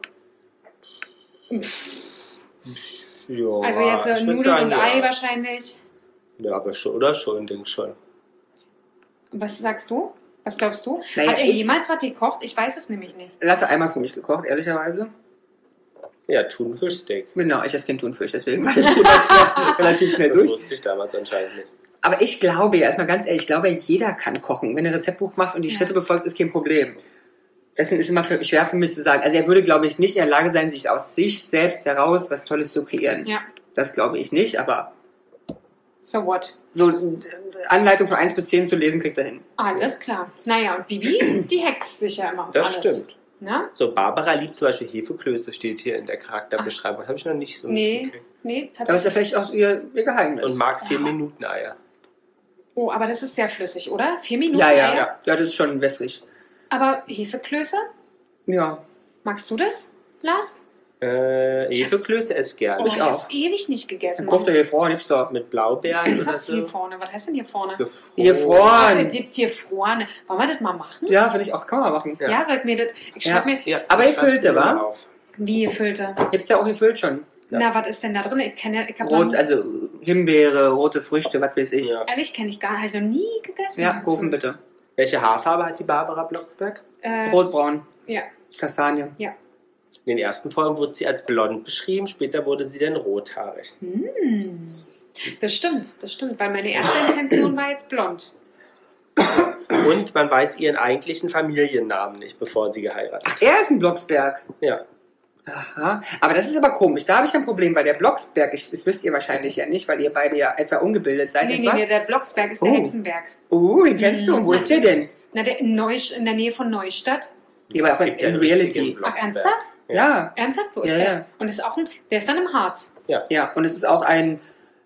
Ja, Also jetzt ich äh, würd Nudeln sagen, und ja. Ei wahrscheinlich. Ja, aber schon, oder schon, denke schon. Was sagst du? Was glaubst du? Naja, Hat er ich- jemals was gekocht? Ich weiß es nämlich nicht. Lass hat einmal für mich gekocht, ehrlicherweise. Ja, Thunfischsteak. Genau, ich esse kein Thunfisch, deswegen war das Thema schnell, relativ schnell Das durch. wusste ich damals anscheinend nicht. Aber ich glaube ja, erstmal ganz ehrlich, ich glaube, jeder kann kochen. Wenn du ein Rezeptbuch machst und die Ja. Schritte befolgst, ist kein Problem. Deswegen ist es immer für, schwer für mich zu sagen. Also er würde, glaube ich, nicht in der Lage sein, sich aus sich selbst heraus was Tolles zu kreieren. Ja. Das glaube ich nicht, aber So what? so äh, Anleitung von eins bis zehn zu lesen, kriegt er hin. Alles klar. Naja, und Bibi, die hext sich ja immer. Das alles. stimmt. Na? So, Barbara liebt zum Beispiel Hefeklöße, steht hier in der Charakterbeschreibung. Habe ich noch nicht so Nee, mitgekriegt. nee, Aber ist ja tatsächlich. vielleicht auch ihr, ihr Geheimnis. Und mag vier Ja. Minuten Eier. Oh, aber das ist sehr flüssig, oder? Vier Minuten ja, ja, Eier? ja. Ja, das ist schon wässrig. Aber Hefeklöße? Ja. Magst du das, Lars? Äh, Ich hab's- Hefeklöße esse gerne. Oh, Ich ich auch. hab's ewig nicht gegessen. Dann kauft er hier vor, liebst du. Mit Blaubeeren oder Ernsthaft hier so. vorne. Was heißt denn hier vorne? Gefroren. Hier vor- Ach, Mann. ihr dippt hier vorne. Wollen wir das mal machen? Ja, finde ich auch, kann man machen. Ja. Ja, sollt mir das. Ich schreib mir. Ja, Aber ich ihr schreib's füllte, dir mal wa? auf. Wie gefüllte? Gibt's ja auch gefüllt schon. Ja. Na, was ist denn da drin? Ich kenne ja. Ich hab Rot, noch, also Himbeere, rote Früchte, was weiß ich. Ja. ehrlich, kenne ich gar nicht. Habe ich noch nie gegessen. Ja, Ofen bitte. Welche Haarfarbe hat die Barbara Blocksberg? Äh, Rotbraun, Ja. Kastanie. In den ersten Folgen wurde sie als blond beschrieben, später wurde sie dann rothaarig. Hm. Das stimmt, das stimmt. Weil meine erste Intention war jetzt blond. Und man weiß ihren eigentlichen Familiennamen nicht, bevor sie geheiratet hat. Er ist ein Blocksberg. Ja. Aha. Aber das ist aber komisch. Da habe ich ein Problem, weil der Blocksberg, ich, das wisst ihr wahrscheinlich ja nicht, weil ihr beide ja etwa ungebildet seid. Nee, nee, etwas. nee, der Blocksberg ist der Oh. Hexenberg. Oh, den kennst du. Und wo ist der denn? Na, der in, Neusch in der Nähe von Neustadt. Ja, aber Es auch in, gibt ja in einen richtigen Reality. Blocksberg. Ach, ernsthaft? Ja. Ernsthaft? Wo ist Ja, der? ja. Und ist auch ein, der ist dann im Harz. Ja, und es ist auch ein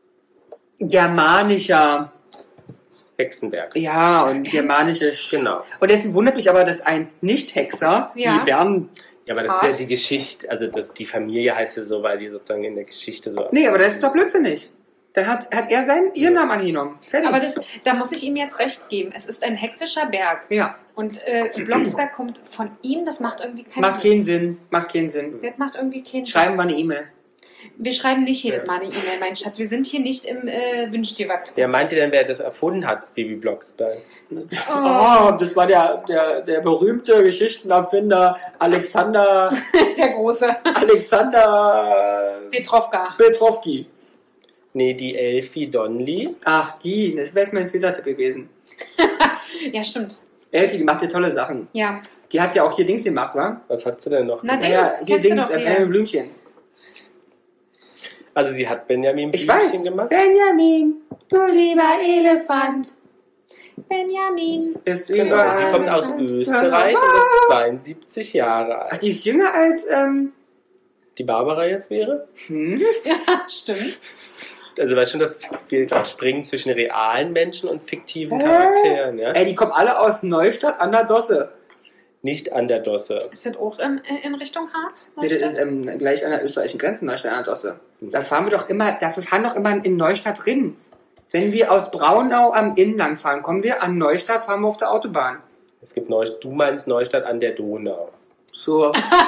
germanischer, Hexenberg. ja, und Ernst? germanische. Genau. Und deswegen wundert mich aber, dass ein Nicht-Hexer, Ja. wie Bern, Ja, aber das Hart. ist ja die Geschichte, also das, die Familie heißt ja so, weil die sozusagen in der Geschichte so... Nee, aber das ist doch blödsinnig. Dann hat, hat er seinen, ihren Namen angenommen. Fertig. Aber das, da muss ich ihm jetzt recht geben. Es ist ein hexischer Berg. ja, Und äh, Blocksberg kommt von ihm, das macht irgendwie keinen macht Sinn. keinen Sinn. Macht keinen Sinn. Das macht irgendwie keinen Sinn. Schreiben wir eine E-Mail. Wir schreiben nicht jedes Mal eine E-Mail, mein Schatz. Wir sind hier nicht im äh, Wünsch dir was. Wer meint ihr denn, wer das erfunden hat, Baby Blocksberg? Oh, das war der, der, der berühmte Geschichtenerfinder Alexander, Der Große. Alexander Petrovka. Petrovki. Nee, die Elfie Donnelly. Ach, die, das wäre jetzt mein zweiter Tipp gewesen. Ja, stimmt. Elfie, die macht ja tolle Sachen. Ja. Die hat ja auch hier Dings gemacht, wa? Was hat sie denn noch? Na, gemacht? Dings, Ja, hier kennst du Dings, doch äh, hier. Benjamin Blümchen. Also sie hat Benjamin Ich Blümchen weiß. gemacht. Benjamin, du lieber Elefant. Benjamin. Ist Genau. überall. Sie kommt aus Österreich und ist zweiundsiebzig Jahre Ach, alt. die ist jünger als, ähm, Die Barbara jetzt wäre? hm? Ja, stimmt. Also weißt schon, dass wir gerade springen zwischen realen Menschen und fiktiven Hä? Charakteren, ja? Ey, die kommen alle aus Neustadt an der Dosse. Nicht an der Dosse. Ist das auch in, in Richtung Harz? Nee, das ist ähm, gleich an der österreichischen Grenze, Neustadt an der Dosse. Da fahren wir doch immer, dafür fahren doch immer in Neustadt Ring. Wenn wir aus Braunau am Inn lang fahren, kommen wir an Neustadt, fahren wir auf der Autobahn. Es gibt Neustadt, du meinst Neustadt an der Donau. So.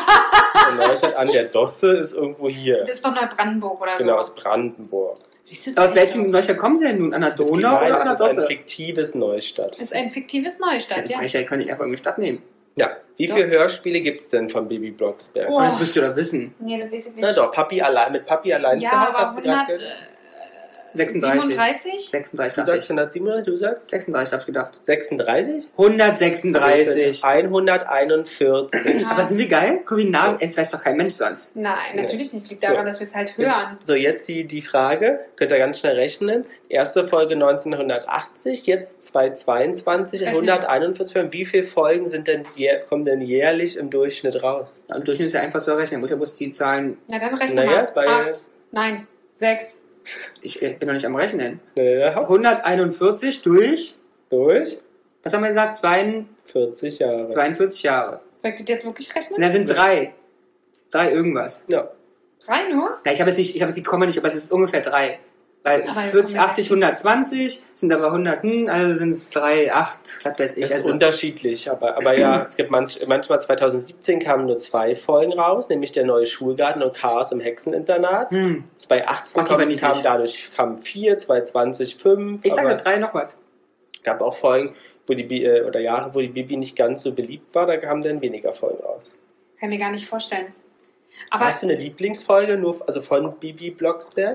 Und Neustadt an der Dosse ist irgendwo hier. Das ist doch Neubrandenburg oder Genau, so. aus Brandenburg. Siehst du, Aus welchem Neustadt kommen sie denn nun? An der Es gibt- Donau nein, oder es an der ist ein Dosse? fiktives Neustadt. Ist ein fiktives Das Neustadt, ist ja. eine Frechheit, kann ich einfach irgendeine Stadt nehmen. Ja, wie viele Hörspiele gibt es denn von Baby Blocksberg? Oh. Das müsst ihr doch wissen. Nee, das weiß ich nicht. Na doch, Papi allein, mit Papi allein zu Ja, Hause aber hast du gerade gehört. sechsunddreißig. hundertsiebenunddreißig? sechsunddreißig Du dachte sagst ich. hundertsiebenunddreißig, du sagst sechsunddreißig habe ich gedacht. sechsunddreißig? hundertsechsunddreißig. hunderteinundvierzig. Aber sind wir geil? Guck, wie nah, es weiß doch kein Mensch sonst. Nein, natürlich nicht. Es liegt So. daran, dass wir es halt hören. Jetzt, so, jetzt die, die Frage, könnt ihr ganz schnell rechnen. Erste Folge neunzehnhundertachtzig, jetzt zweitausendzweiundzwanzig, Rechnen. hunderteinundvierzig. Wie viele Folgen sind denn, jä- kommen denn jährlich im Durchschnitt raus? Ja, Im Durchschnitt ist ja einfach zu errechnen. Muss ja bloß die Zahlen. Na, dann rechne Naja, mal. weil- Acht, nein, sechs. Ich äh, bin noch nicht am Rechnen. Äh, hunderteinundvierzig durch. durch Was haben wir gesagt? Zwei- vierzig Jahre. zweiundvierzig Jahre. Soll ich das jetzt wirklich rechnen? Und da sind drei. Drei irgendwas. Ja. Drei nur? Ja, ich habe jetzt nicht, ich habe jetzt die Komma nicht, aber es ist ungefähr drei. Weil Aber vierzig, komm, achtzig, hundertzwanzig sind aber hundert, hm, also sind es drei, acht, was weiß ich. Das ist Also, unterschiedlich, aber, aber ja, es gibt manch, manchmal zweitausendsiebzehn kamen nur zwei Folgen raus, nämlich der neue Schulgarten und Chaos im Hexeninternat. hm. zweitausendachtzehn Ach, die war kamen, niedlich. kamen dadurch kamen vier, zweitausendzwanzig fünf. Ich sage aber drei noch was. es gab auch Folgen, wo die Bi- äh, oder Jahre, wo die Bibi nicht ganz so beliebt war, da kamen dann weniger Folgen raus. Kann ich mir gar nicht vorstellen. Aber Hast du eine Lieblingsfolge, nur, also von Bibi Blocksberg?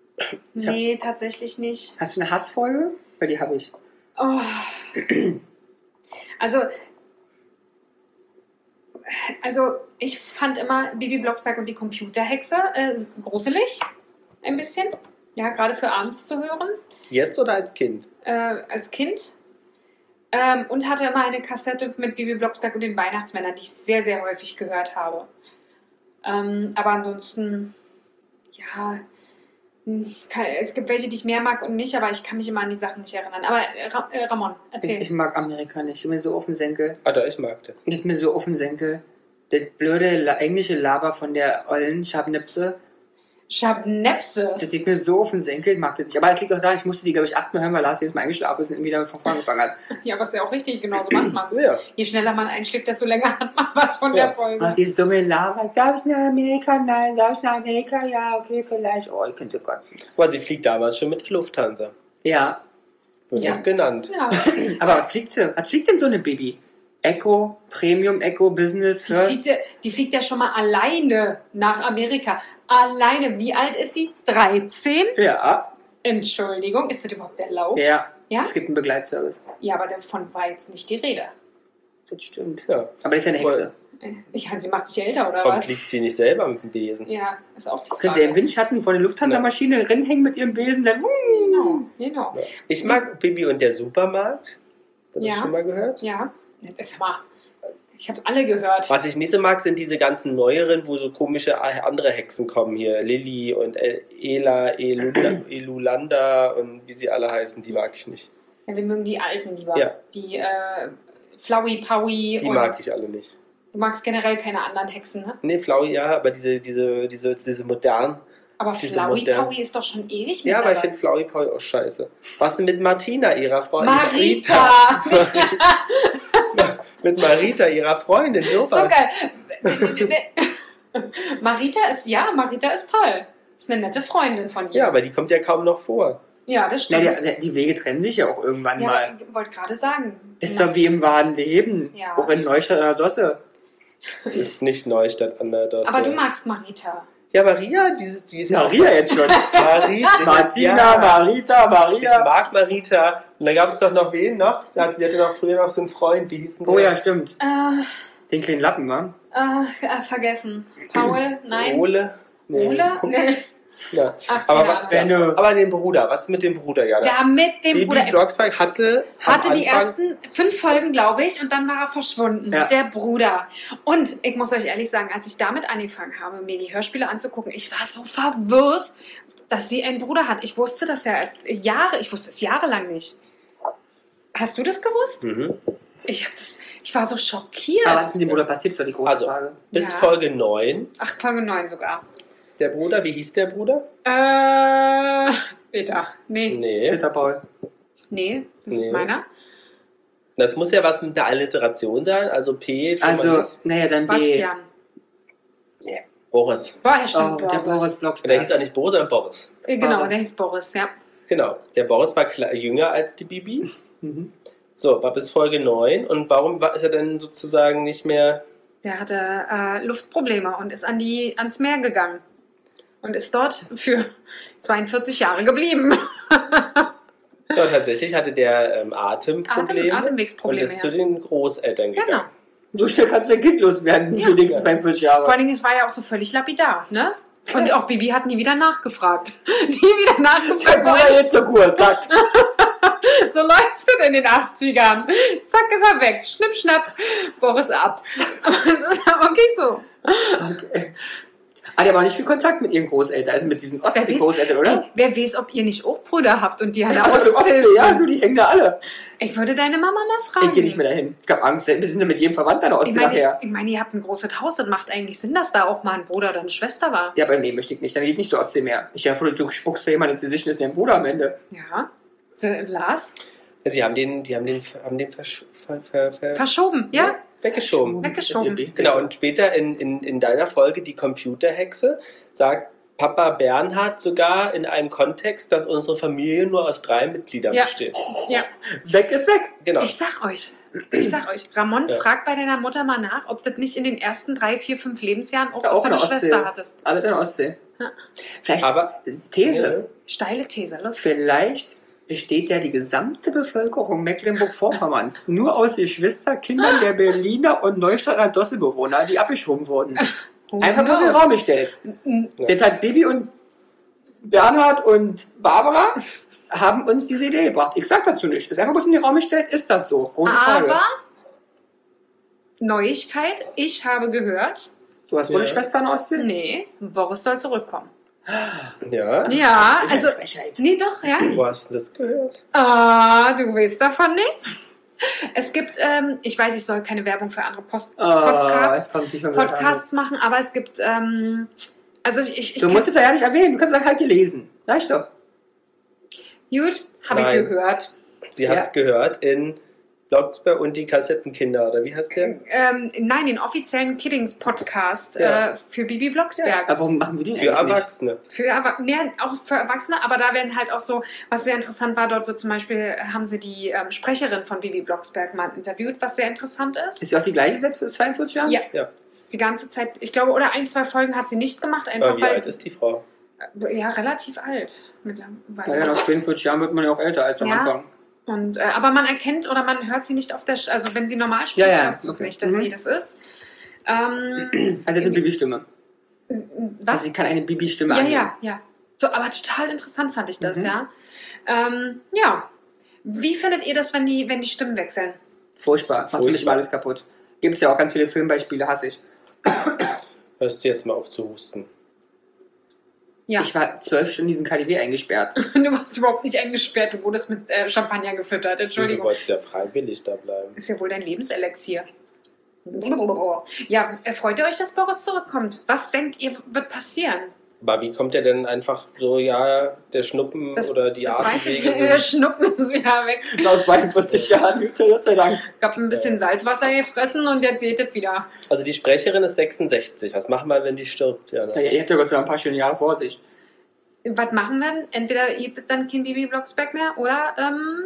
nee, tatsächlich nicht. Hast du eine Hassfolge? Weil die habe ich. Oh. Also, also ich fand immer Bibi Blocksberg und die Computerhexe äh, gruselig. Ein bisschen. Ja, gerade für abends zu hören. Jetzt oder als Kind? Äh, als Kind. Ähm, und hatte immer eine Kassette mit Bibi Blocksberg und den Weihnachtsmännern, die ich sehr, sehr häufig gehört habe. Ähm, aber ansonsten, ja, hm, kann, es gibt welche, die ich mehr mag und nicht, aber ich kann mich immer an die Sachen nicht erinnern. Aber äh, Ra äh, Ramon, Ich, erzähl. ich mag Amerika nicht. Ich bin mir so auf den Senkel. Ah, doch, ich mag das. Ich bin mir so auf den Senkel. Das blöde La englische Laber von der ollen Schabnipse. Schabnepse. Das liegt mir so auf den Senkel. Ich mag das nicht. Aber es liegt auch daran, ich musste die, glaube ich, achtmal hören, weil Lars jetzt mal eingeschlafen ist und wieder von vorne angefangen hat. Ja, aber ist ja auch richtig, genauso macht man es. Ja. Je schneller man einschläft, desto länger hat man was von Ja. der Folge. Ach, dieses dumme Laber. Darf ich nach Amerika? Nein. Darf ich nach Amerika? Ja, okay, vielleicht. Oh, ich könnte kotzen. Aber sie fliegt damals schon mit der Lufthansa. Ja. Wird Ja. auch genannt. Ja, Aber was fliegt sie? Was fliegt denn so eine Baby? Echo, Premium, Echo, Business, die First. fliegt, ja, die fliegt ja schon mal alleine nach Amerika. Alleine. Wie alt ist sie? dreizehn? Ja, Entschuldigung, ist das überhaupt erlaubt? ja. Ja? Es gibt einen Begleitservice. Ja, aber davon war jetzt nicht die Rede. Das stimmt. Ja. Aber das ist ja eine Hexe. Ich meine, sie macht sich älter, oder Warum was? fliegt sie nicht selber mit dem Besen? Ja, ist auch die Können Sie im Frage. Windschatten vor der Lufthansa-Maschine rinhängen mit ihrem Besen? Dann, Genau, genau. Ja. Ich mag Bibi und der Supermarkt. Hast du Ja. das schon mal gehört? Ja, ist mal. Ich habe alle gehört. Was ich nicht so mag, sind diese ganzen neueren, wo so komische andere Hexen kommen hier. Lilly und El- Ela, Elunda, Elulanda und wie sie alle heißen, die mag ich nicht. Ja, wir mögen die alten lieber. Ja. Die äh, Flowey Powy Die und mag ich alle nicht. Du magst generell keine anderen Hexen, ne? Nee, Flowey ja, aber diese, diese, diese, diese modernen. Aber Diese Flowey modern- Powie ist doch schon ewig mit Ja, aber ich dabei. finde Flowey Powie auch scheiße. Was denn mit Martina, ihrer Freundin? Marita! Mit Marita, ihrer Freundin. Sowas. So geil. Marita ist, ja, Marita ist toll. Ist eine nette Freundin von ihr. Ja, aber die kommt ja kaum noch vor. Ja, das Na, stimmt. die, die Wege trennen sich ja auch irgendwann Ja, mal. ich wollte gerade sagen. Ist Ja. doch wie im wahren Leben. Ja. Auch in Neustadt an der Dosse. Ist nicht Neustadt an der Dosse. Aber du magst Marita. Ja, Maria, dieses, die ist ja auch- Maria jetzt schon. Marita, Martina, ja. Marita, Ich Maria. mag Marita. Und da gab es doch noch wen noch? Sie hatte, sie hatte noch früher noch so einen Freund. Wie hieß denn der? Oh ja, stimmt. Äh, Den kleinen Lappen, wa? äh, äh, vergessen. Paul? Nein. Ole? Ole? Nee. Ja. Ach, Aber, keine wa- Ahnung. Wenn du- aber den Bruder, was ist mit dem Bruder, Jana? Ja, mit dem Bibi Bruder. Blocksberg hatte, am Hatte die Anfang- ersten fünf Folgen, glaube ich, und dann war er verschwunden. Ja. Der Bruder. Und ich muss euch ehrlich sagen, als ich damit angefangen habe, mir die Hörspiele anzugucken, ich war so verwirrt, dass sie einen Bruder hat. Ich wusste das ja erst Jahre, ich wusste es jahrelang nicht. Hast du das gewusst? Mhm. Ich hab das, ich war so schockiert. Aber was ist mit dem Bruder passiert, ist doch die große Also. Frage. Bis Ja. Folge neun Ach, Folge neun sogar. ist der Bruder. Wie hieß der Bruder? Äh, Peter. Nee, Nee. Peter Paul. nee, das Nee. ist meiner. Das muss ja was mit der Alliteration sein. Also P. schon mal Also, nicht. naja, dann B. Bastian. Boris. Boah, ja, stimmt, Oh, der Boris Der hieß Blocksberg. auch nicht Boris, sondern Boris. Äh, Genau, Boris. der hieß Boris, ja. Genau. Der Boris war kle- jünger als die Bibi. Mhm. So, war bis Folge neun. Und warum war, ist er denn sozusagen nicht mehr... Der hatte äh, Luftprobleme und ist an die, ans Meer gegangen. Und ist dort für zweiundvierzig Jahre geblieben. Ja, tatsächlich hatte der ähm, Atemprobleme Atem, und Atemwegsprobleme. ist zu Ja. den Großeltern gegangen. Genau. So schnell kannst du dein Kind loswerden Ja. für die nächsten zweiundvierzig Jahre. Vor allen Dingen, es war ja auch so völlig lapidar, ne? Und auch Bibi hat nie wieder nachgefragt. Nie wieder nachgefragt. Bruder jetzt zur Kur, zack. So läuft es in den achtzigern. Zack, ist er weg. Schnipp, schnapp. Boris ab. Aber es ist aber wirklich so. Okay. Ah, der war nicht viel Kontakt mit ihren Großeltern, also mit diesen Wer weiß- Ostsee-Großeltern, oder? Ey, wer weiß, ob ihr nicht auch Brüder habt und die an der Ja, Ostsee Ostsee, ja, du, sind. die hängen da alle. Ich würde deine Mama mal fragen. Ich gehe nicht mehr dahin. Ich hab Angst. Wir sind ja mit jedem Verwandten an der Ich Ostsee meine, nachher. ich meine, ihr habt ein großes Haus. Das macht eigentlich Sinn, dass da auch mal ein Bruder oder eine Schwester war. Ja, aber nee, möchte ich nicht. Dann geht nicht zur Ostsee mehr. Ich hoffe, du spuckst da jemand ins Gesicht und ist dein Bruder am Ende. Ja. So, Lars? Ja, sie haben den, die haben den, haben den versch ver ver ver Verschoben, ja? weggeschoben. Weggeschoben. Genau, und später in, in, in deiner Folge, die Computerhexe, sagt Papa Bernhard sogar in einem Kontext, dass unsere Familie nur aus drei Mitgliedern Ja. besteht. Ja. Weg ist weg. Genau. Ich sag euch, ich sag euch, Ramon, Ja. frag bei deiner Mutter mal nach, ob das nicht in den ersten drei, vier, fünf Lebensjahren auch, Da auch eine eine Ostsee. Schwester hattest. Alle in der Ostsee. Ja. Vielleicht, Aber These, Steile These, los. vielleicht besteht ja die gesamte Bevölkerung Mecklenburg-Vorpommerns nur aus Geschwisterkindern der Berliner und Neustadt an Dosse-Bewohner, die abgeschoben wurden. Who Einfach bloß in den knows? Raum gestellt. Mhm. Ja. Das hat Bibi und Bernhard und Barbara haben uns diese Idee gebracht. Ich sag dazu nicht. Ist einfach bloß in den Raum gestellt, ist das so. Große Frage. Aber, Neuigkeit, ich habe gehört, Du hast wohl eine Ja. Schwester in der Ostsee? nee, Boris soll zurückkommen. ja, Ja, Das ist also, eine Frechheit. nee, doch, ja. wo hast du das gehört? Ah, du weißt davon nichts. Es gibt, ähm, ich weiß, ich soll keine Werbung für andere Post Ah, Postcards, jetzt kommt die schon wieder Podcasts machen, aber es gibt, ähm, also ich, ich, ich an. Du musst es ja nicht erwähnen. Du kannst sagen, halt gelesen. Reicht doch. gut, habe ich Nein. gehört. Sie Ja. hat es gehört in Blocksberg und die Kassettenkinder, oder wie heißt der? Ähm, nein, den offiziellen Kiddings-Podcast Ja. äh, für Bibi Blocksberg. Aber warum machen wir den Für eigentlich nicht? Erwachsene. Für Erwa nee, auch für Erwachsene, aber da werden halt auch so, was sehr interessant war, dort wird zum Beispiel, haben sie die ähm, Sprecherin von Bibi Blocksberg mal interviewt, was sehr interessant ist. Ist sie auch die gleiche seit zweiundvierzig Jahren? Ja. Ja. Das ist die ganze Zeit, ich glaube, oder ein, zwei Folgen hat sie nicht gemacht, einfach Aber wie weil. alt ist die Frau? Ja, relativ alt mittlerweile. Naja, nach zweiundvierzig Jahren wird man ja auch älter als am Ja. Anfang. Und, äh, aber man erkennt oder man hört sie nicht auf der, Sch also wenn sie normal spricht, Ja, ja, hörst du es okay. nicht, dass Mhm. sie das ist. Ähm, Also eine Bibi-Stimme. was? Also sie kann eine Bibi-Stimme Ja, annehmen. ja, ja. So, aber total interessant fand ich das, Mhm. ja. Ähm, ja. Wie findet ihr das, wenn die, wenn die Stimmen wechseln? Furchtbar. Macht für mich Furchtbar. alles kaputt. Gibt es ja auch ganz viele Filmbeispiele, hasse ich. Hörst du jetzt mal auf zu husten? Ja. Ich war zwölf Stunden in diesen K D W eingesperrt. Du warst überhaupt nicht eingesperrt, du wurdest mit äh, Champagner gefüttert. Du Entschuldigung. wolltest ja freiwillig da bleiben. Ist ja wohl dein Lebenselixier. Ja, freut ihr euch, dass Boris zurückkommt? Was denkt ihr, wird passieren? Aber wie kommt der denn einfach so, ja, der Schnuppen Das, oder die das weiß ich nicht. Atemwege Der sind- Schnuppen ist wieder weg. Nach zweiundvierzig Jahren, Gott sei Dank. Ich habe ein bisschen Salzwasser gefressen und jetzt seht ihr wieder. Also die Sprecherin ist sechsundsechzig. Was machen wir, wenn die stirbt? Ja, Ja, ne? ihr habt ja Gott sei Dank ein paar schöne Jahre vor sich. Was machen wir denn? Entweder gibt es dann kein Bibi Blocksberg mehr oder ähm,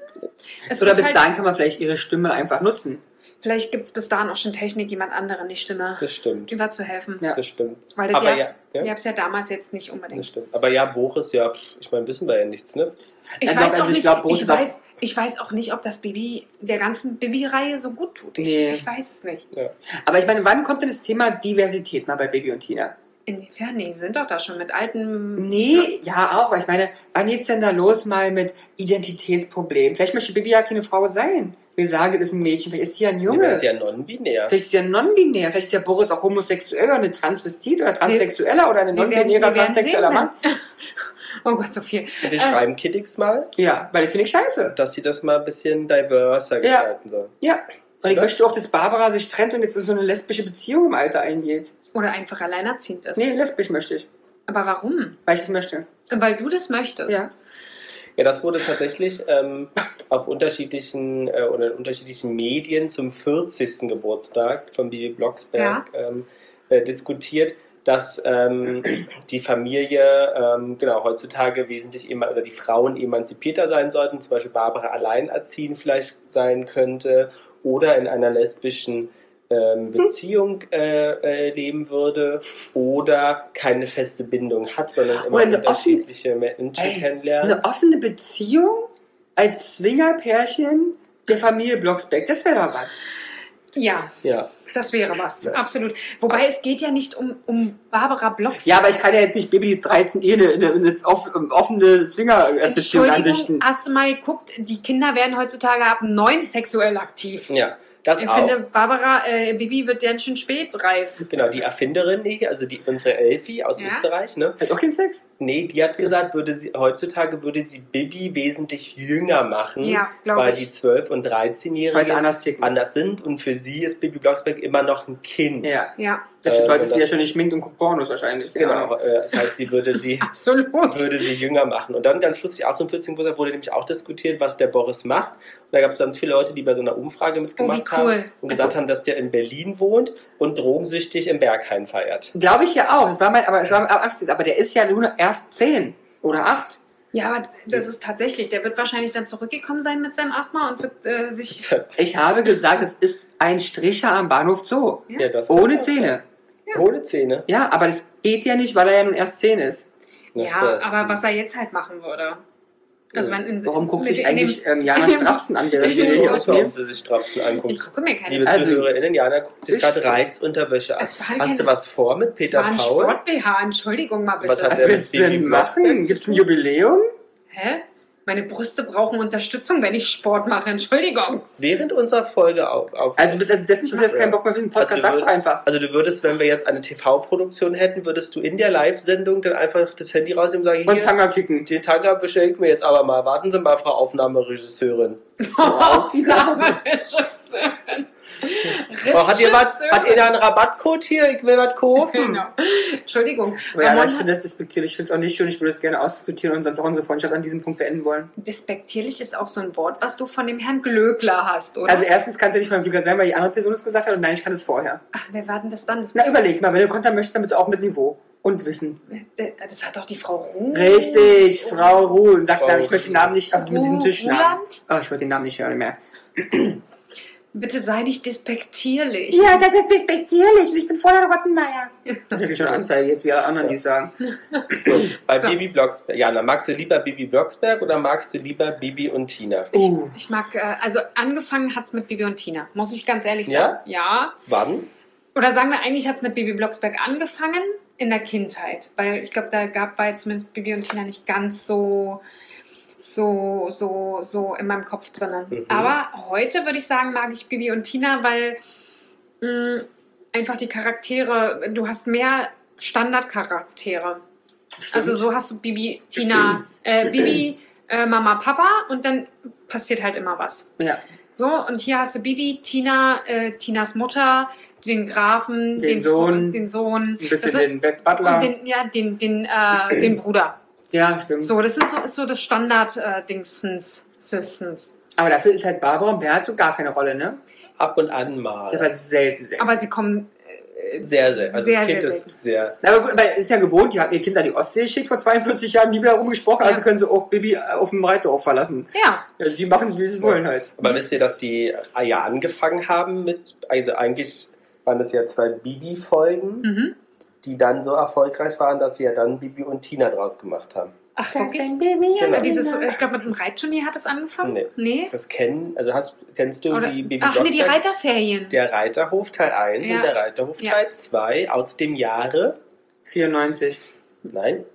es Oder wird bis halt, dahin kann man vielleicht ihre Stimme einfach nutzen. vielleicht gibt es bis dahin auch schon Technik, jemand anderen die Stimme Das stimmt. überzuhelfen. Ja. Das stimmt. Weil das Aber ja, ja, ja, ich habe es ja damals jetzt nicht das unbedingt. stimmt. Aber ja, Boris, ja, ich meine, wissen wir ja nichts, ne? Ich Ja, weiß doch, also auch ich nicht, glaub, Boris ich, hat auch- weiß, ich weiß auch nicht, ob das Bibi der ganzen Bibi-Reihe so gut tut. Ich, Nee. ich weiß es nicht. Aber ich meine, wann kommt denn das Thema Diversität mal bei Baby und Tina? Inwiefern? Nee, sie sind doch da schon mit alten. Nee, ja auch. aber Ich meine, wann geht's denn da los mal mit Identitätsproblemen? Vielleicht möchte Baby ja keine Frau sein. Wir sagen, das ist ein Mädchen, vielleicht ist sie ja ein Junge. Das ist ja non-binär. Vielleicht ist sie ja non-binär. Vielleicht ist ja Boris auch homosexuell oder eine Transvestit oder Transsexueller oder ein Wir werden- non-binärer wir werden transsexueller sehen, Mann. Oh Gott, so viel. Wir Äh, schreiben Kiddix mal, Ja, weil das finde ich scheiße. dass sie das mal ein bisschen diverser gestalten soll. Ja. Und ich Oder? möchte auch, dass Barbara sich trennt und jetzt so eine lesbische Beziehung im Alter eingeht. Oder einfach alleinerziehend ist. Nee, lesbisch möchte ich. Aber warum? Weil ich das möchte. Weil du das möchtest. Ja. Ja, das wurde tatsächlich ähm, auf unterschiedlichen äh, oder in unterschiedlichen Medien zum vierzigsten Geburtstag von Bibi Blocksberg ähm, äh, diskutiert, dass ähm, die Familie ähm, genau heutzutage wesentlich immer oder die Frauen emanzipierter sein sollten, zum Beispiel Barbara alleinerziehend vielleicht sein könnte oder in einer lesbischen ähm, Beziehung äh, äh, leben würde oder keine feste Bindung hat, sondern immer Oder eine unterschiedliche Menschen Ey, kennenlernt. Eine offene Beziehung als Zwingerpärchen der Familie Blocksberg, das wäre doch was. Ja, Ja. das wäre was. Ja. Absolut. Wobei es geht ja nicht um, um Barbara Blocksberg. Ja, aber ich kann ja jetzt nicht Baby ist dreizehn eh eine, eine, eine off- offene Zwingerbeziehung Entschuldigung, andichten. hast du mal geguckt, die Kinder werden heutzutage ab neun sexuell aktiv. Ja, das Ich auch. finde, Barbara, äh, Bibi wird ganz schön spät reif. Genau, die Erfinderin, nicht, also die, unsere Elfi aus Ja. Österreich, ne? Hat auch keinen Sex? Nee, die hat gesagt, würde sie, heutzutage würde sie Bibi wesentlich jünger machen, Ja, glaube weil ich. die zwölf- und Heute dreizehnjährigen anders ticken. anders sind und für sie ist Bibi Blocksberg immer noch ein Kind. Ja. Ja, Das stimmt, Äh, heute ist sie das- ja schon nicht schminkt und guckt Pornos wahrscheinlich. Genau, äh, das heißt, sie würde sie absolut. würde sie jünger machen. Und dann ganz lustig, auch zum vierzehnten Geburtstag wurde nämlich auch diskutiert, was der Boris macht. Und da gab es ganz viele Leute, die bei so einer Umfrage mitgemacht Oh, wie cool. haben und gesagt haben, dass der in Berlin wohnt und drogensüchtig im Berghain feiert. Glaube ich ja auch. Das war mein, aber, es war mein Abschluss. Aber der ist ja nur erst zehn oder acht. Ja, aber das ist tatsächlich, der wird wahrscheinlich dann zurückgekommen sein mit seinem Asthma und wird äh, sich... Ich habe gesagt, es ist ein Stricher am Bahnhof Zoo. Ja, das Ohne kann auch Zähne. sein. Ohne Zähne. Ja, aber das geht ja nicht, weil er ja nun erst zehn ist. Ja, Ach so. aber was er jetzt halt machen würde. Also wenn in, Warum guckt mit- sich in eigentlich ähm, in Jana dem- Strapsen an? in dem- Ich weiß Ja, nicht, warum sie sich Strapsen Ich anguckt. gucke mir keine... Liebe Also- ZuhörerInnen, Jana guckt sich Ich- gerade Reiz unter Wäsche an. Es war Hast keine- du was vor mit Es Peter war ein Paul? Sport-B H, Entschuldigung mal bitte. Was hat Was der willst du mit denn Baby machen? Blocksberg Gibt es zu ein tun? Jubiläum? Hä? Meine Brüste brauchen Unterstützung, wenn ich Sport mache. Entschuldigung. Während unserer Folge auf. auf Also bis also dessen du jetzt keinen Bock mehr auf diesen Podcast, Also sagst du wir- einfach. Also du würdest, wenn wir jetzt eine T V-Produktion hätten, würdest du in der Live-Sendung dann einfach das Handy rausnehmen und sagen, Und hier, Tanga kicken. den Tanga beschenkt mir jetzt aber mal. Warten Sie mal, Frau Aufnahmeregisseurin. Aufnahmeregisseurin. Oh, hat jemand hat ihr da einen Rabattcode hier? Ich will was kaufen. Genau. Entschuldigung. Aber ja, Ramon ich finde das despektierlich. Ich finde es auch nicht schön. Ich würde es gerne ausdiskutieren und sonst auch unsere Freundschaft an diesem Punkt beenden wollen. despektierlich ist auch so ein Wort, was du von dem Herrn Glöckler hast, oder? Also erstens kann es ja nicht mein Glück sein, weil die andere Person es gesagt hat und nein, ich kann es vorher. Ach, wer war denn das dann? Das, Na, überleg mal, wenn du Konter möchtest, dann bitte auch mit Niveau und Wissen. das hat doch die Frau Ruh. Richtig, Frau Ruh. Sag Frau dann, ich möchte den Namen nicht, aber mit diesem Tischnamen. Ruland? Oh, ich wollte den Namen nicht hören mehr. Bitte sei nicht despektierlich. Ja, das ist despektierlich und ich bin voller Rottenmeier. Ich kriege schon eine Anzeige jetzt, wie alle anderen, die es sagen. Bei So. Bibi Blocksberg. Jana, magst du lieber Bibi Blocksberg oder magst du lieber Bibi und Tina? Uh. Ich mag, äh, also angefangen hat es mit Bibi und Tina, muss ich ganz ehrlich Ja? sagen. Ja. Wann? Oder sagen wir, eigentlich hat es mit Bibi Blocksberg angefangen in der Kindheit. Weil ich glaube, da gab bei zumindest Bibi und Tina nicht ganz so, so, so, so in meinem Kopf drinnen. Mhm. Aber heute würde ich sagen, mag ich Bibi und Tina, weil mh, einfach die Charaktere, du hast mehr Standardcharaktere. Also so hast du Bibi, Tina, äh, Bibi, äh, Mama, Papa und dann passiert halt immer was. Ja. So, und hier hast du Bibi, Tina, äh, Tinas Mutter, den Grafen, Den den Sohn. den Sohn. Ein bisschen Das sind- den Butler. Und den, ja, den, den, äh, den Bruder. Ja, stimmt. So, das sind so, ist so das Standard-Dingsens. Sistens. Aber dafür ist halt Barbara und Bert so gar keine Rolle, ne? Ab und an mal. Das war selten, selten. Aber sie kommen. Sehr, sehr. Also Sehr, das Kind sehr ist sehr... Na, aber gut, aber ist ja gewohnt, die haben ihr Kind an die Ostsee geschickt vor zweiundvierzig Jahren, nie wieder rumgesprochen, Ja. also können sie auch Bibi auf dem Reitdorf verlassen. Ja. Ja, die machen, wie sie es wollen halt. Aber wisst ihr, dass die ja angefangen haben mit... Also eigentlich waren das ja zwei Bibi-Folgen, Mhm. die dann so erfolgreich waren, dass sie ja dann Bibi und Tina draus gemacht haben. Ach, wirklich? Baby. Genau. Dieses, äh, ich glaube, mit dem Reitturnier hat es angefangen? Nee. Nee? Das kennen... Also hast, kennst du Oder, die Bibi ach nee, die Blocksberg? Reiterferien. Der Reiterhof Teil eins Ja. und der Reiterhof Ja. Teil zwei aus dem Jahre... vierundneunzig. Nein,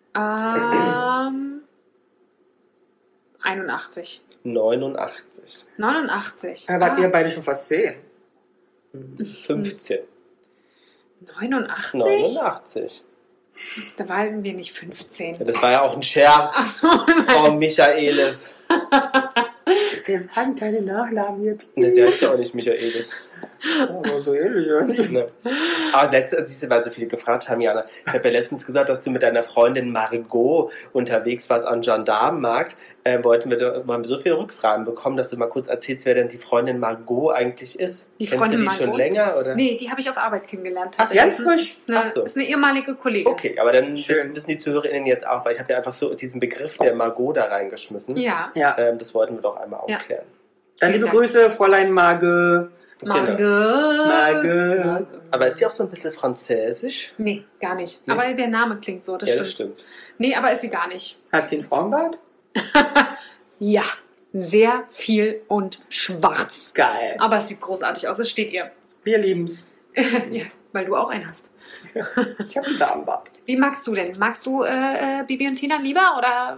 Ähm, einundachtzig. neunundachtzig. neunundachtzig. Da wart Ah, ihr beide schon fast zehn. fünfzehn. neunundachtzig? neunundachtzig. Da waren wir nicht fünfzehn. Ja, das war ja auch ein Scherz, Ach so, Frau Michaelis. Wir sagen keine Nachnamen hier. Ne, sie heißt ja auch nicht Michaelis. Aber so ähnlich, oder nicht? Ne. Aber letztens, siehst du, weil so viele gefragt haben, Jana, ich habe ja letztens gesagt, dass du mit deiner Freundin Margot unterwegs warst am Gendarmenmarkt. Äh, wollten wir, da, wir haben so viele Rückfragen bekommen, dass du mal kurz erzählst, wer denn die Freundin Margot eigentlich ist. Die Kennst Freundin du die schon Margot? länger? Oder? Nee, die habe ich auf Arbeit kennengelernt. Ach, ganz frisch? Ist eine, Ach so. ist eine ehemalige Kollegin. Okay, aber dann Schön. wissen, wissen die ZuhörerInnen jetzt auch, weil ich habe ja einfach so diesen Begriff der Margot da reingeschmissen. Ja. Ja. Ähm, das wollten wir doch einmal Ja. aufklären. Dann liebe Grüße, Fräulein Marge. Marge. Marge. Aber ist die auch so ein bisschen französisch? Nee, gar nicht. Nee. Aber der Name klingt so, das ja, stimmt. das stimmt. Nee, aber ist sie gar nicht. Hat sie einen Frauenbart? Ja, sehr viel und schwarz. Geil. Aber es sieht großartig aus, es steht ihr. Wir lieben's. Ja, weil du auch einen hast. Ich habe einen Damenbart. Wie magst du denn? Magst du äh, äh, Bibi und Tina lieber oder?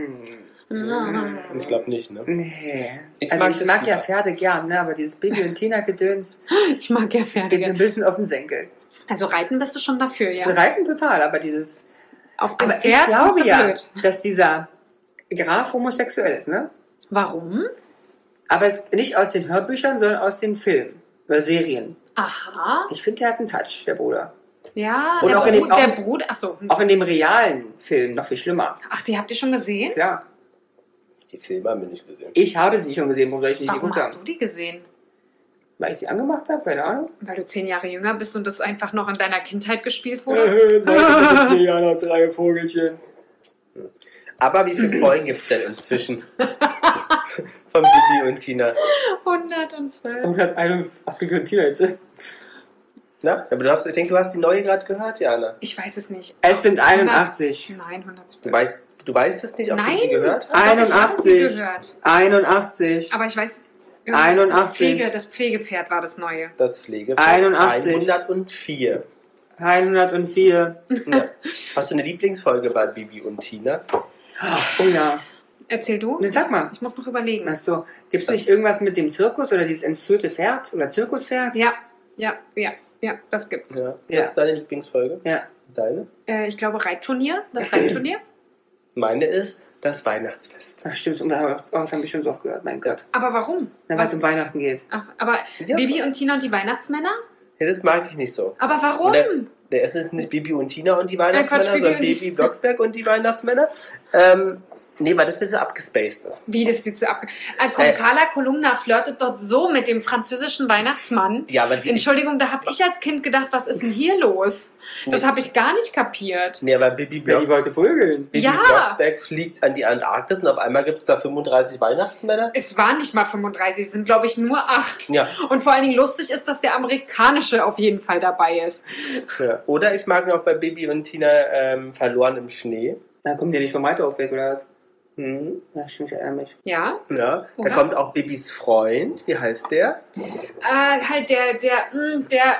Mm. Ich glaube nicht, ne? Nee. Ich also mag ich das mag ja lieber. Pferde gern, ne? Aber dieses Bibi und Tina-Gedöns, Ich mag ja das geht mir Pferde. ein bisschen auf den Senkel. Also reiten bist du schon dafür, ja? Für Reiten total, aber dieses... Auf dem Aber ich Pferd glaube findest du ja, blöd. dass dieser Graf homosexuell ist, ne? Warum? Aber es nicht aus den Hörbüchern, sondern aus den Filmen oder Serien. Aha. Ich finde, der hat einen Touch, der Bruder. Ja, Und der, auch in Bru den- auch- der Bruder. Achso. Auch in dem realen Film noch viel schlimmer. Ach, die habt ihr schon gesehen? Klar. Die Filme haben wir nicht gesehen. Ich habe sie schon gesehen, warum soll ich die nicht Warum geguckt hast haben? du die gesehen? Weil ich sie angemacht habe, keine Ahnung. Weil du zehn Jahre jünger bist und das einfach noch in deiner Kindheit gespielt wurde? Jetzt weiß ich ja noch drei Vogelchen. Aber wie viele Folgen gibt es denn inzwischen? Von Bibi und Tina. hundertzwölf. hunderteinundachtzig und Tina jetzt. Na? Aber du hast, ich denke, du hast die neue gerade gehört, Jana. Ich weiß es nicht. Es sind einundachtzig. Nein, hundertzwölf. Du weißt, du weißt es nicht, ob Nein. du sie gehört hast? Doch, ich habe sie einundachtzig. gehört. einundachtzig. Aber ich weiß. einundachtzig. Das, Pflege, das Pflegepferd war das neue. Das Pflege. einundachtzig. hundertvier. hundertvier. Ja. Hast du eine Lieblingsfolge bei Bibi und Tina? Oh ja. Erzähl du. Ne, sag mal. Ich muss noch überlegen. Achso, gibt es nicht irgendwas mit dem Zirkus oder dieses entführte Pferd oder Zirkuspferd? Ja, ja, ja, ja, das gibt's. Ja. Ja. Was ist deine Lieblingsfolge? Ja. Deine? Äh, ich glaube Reitturnier, das Reitturnier. Meine ist das Weihnachtsfest. Ach stimmt, und da haben wir oh, das haben wir schon so oft gehört, mein Gott. Aber warum? Na, weil es um Weihnachten geht. Ach, aber Ja. Bibi und Tina und die Weihnachtsmänner? Ja, das mag ich nicht so. Aber warum? Der, der es ist nicht Bibi und Tina und die Weihnachtsmänner, Quatsch, Bibi sondern und- Bibi Blocksberg und die Weihnachtsmänner. Ähm, nee, weil das ein bisschen abgespaced ist. Wie das die zu ab. Äh, komm, Äh. Carla Kolumna flirtet dort so mit dem französischen Weihnachtsmann. Ja, aber die, Entschuldigung, da habe ich als Kind gedacht, was ist denn hier los? Das Nee. habe ich gar nicht kapiert. nee, aber Bibi, Ja, die Blocks, wollte vögeln. Bibi Ja. Blocksberg fliegt an die Antarktis und auf einmal gibt es da fünfunddreißig Weihnachtsmänner. Es waren nicht mal fünfunddreißig, es sind glaube ich nur acht. Ja. Und vor allen Dingen lustig ist, dass der amerikanische auf jeden Fall dabei ist. ja. Oder ich mag noch bei Bibi und Tina ähm, Verloren im Schnee. Dann kommt der nicht vom Reiterhof weg, oder? Mhm. Ja, stimmt, ich erinnere mich. Ja? Ja. Oder? Da kommt auch Bibis Freund. Wie heißt der? Äh, halt der, der, mh, der,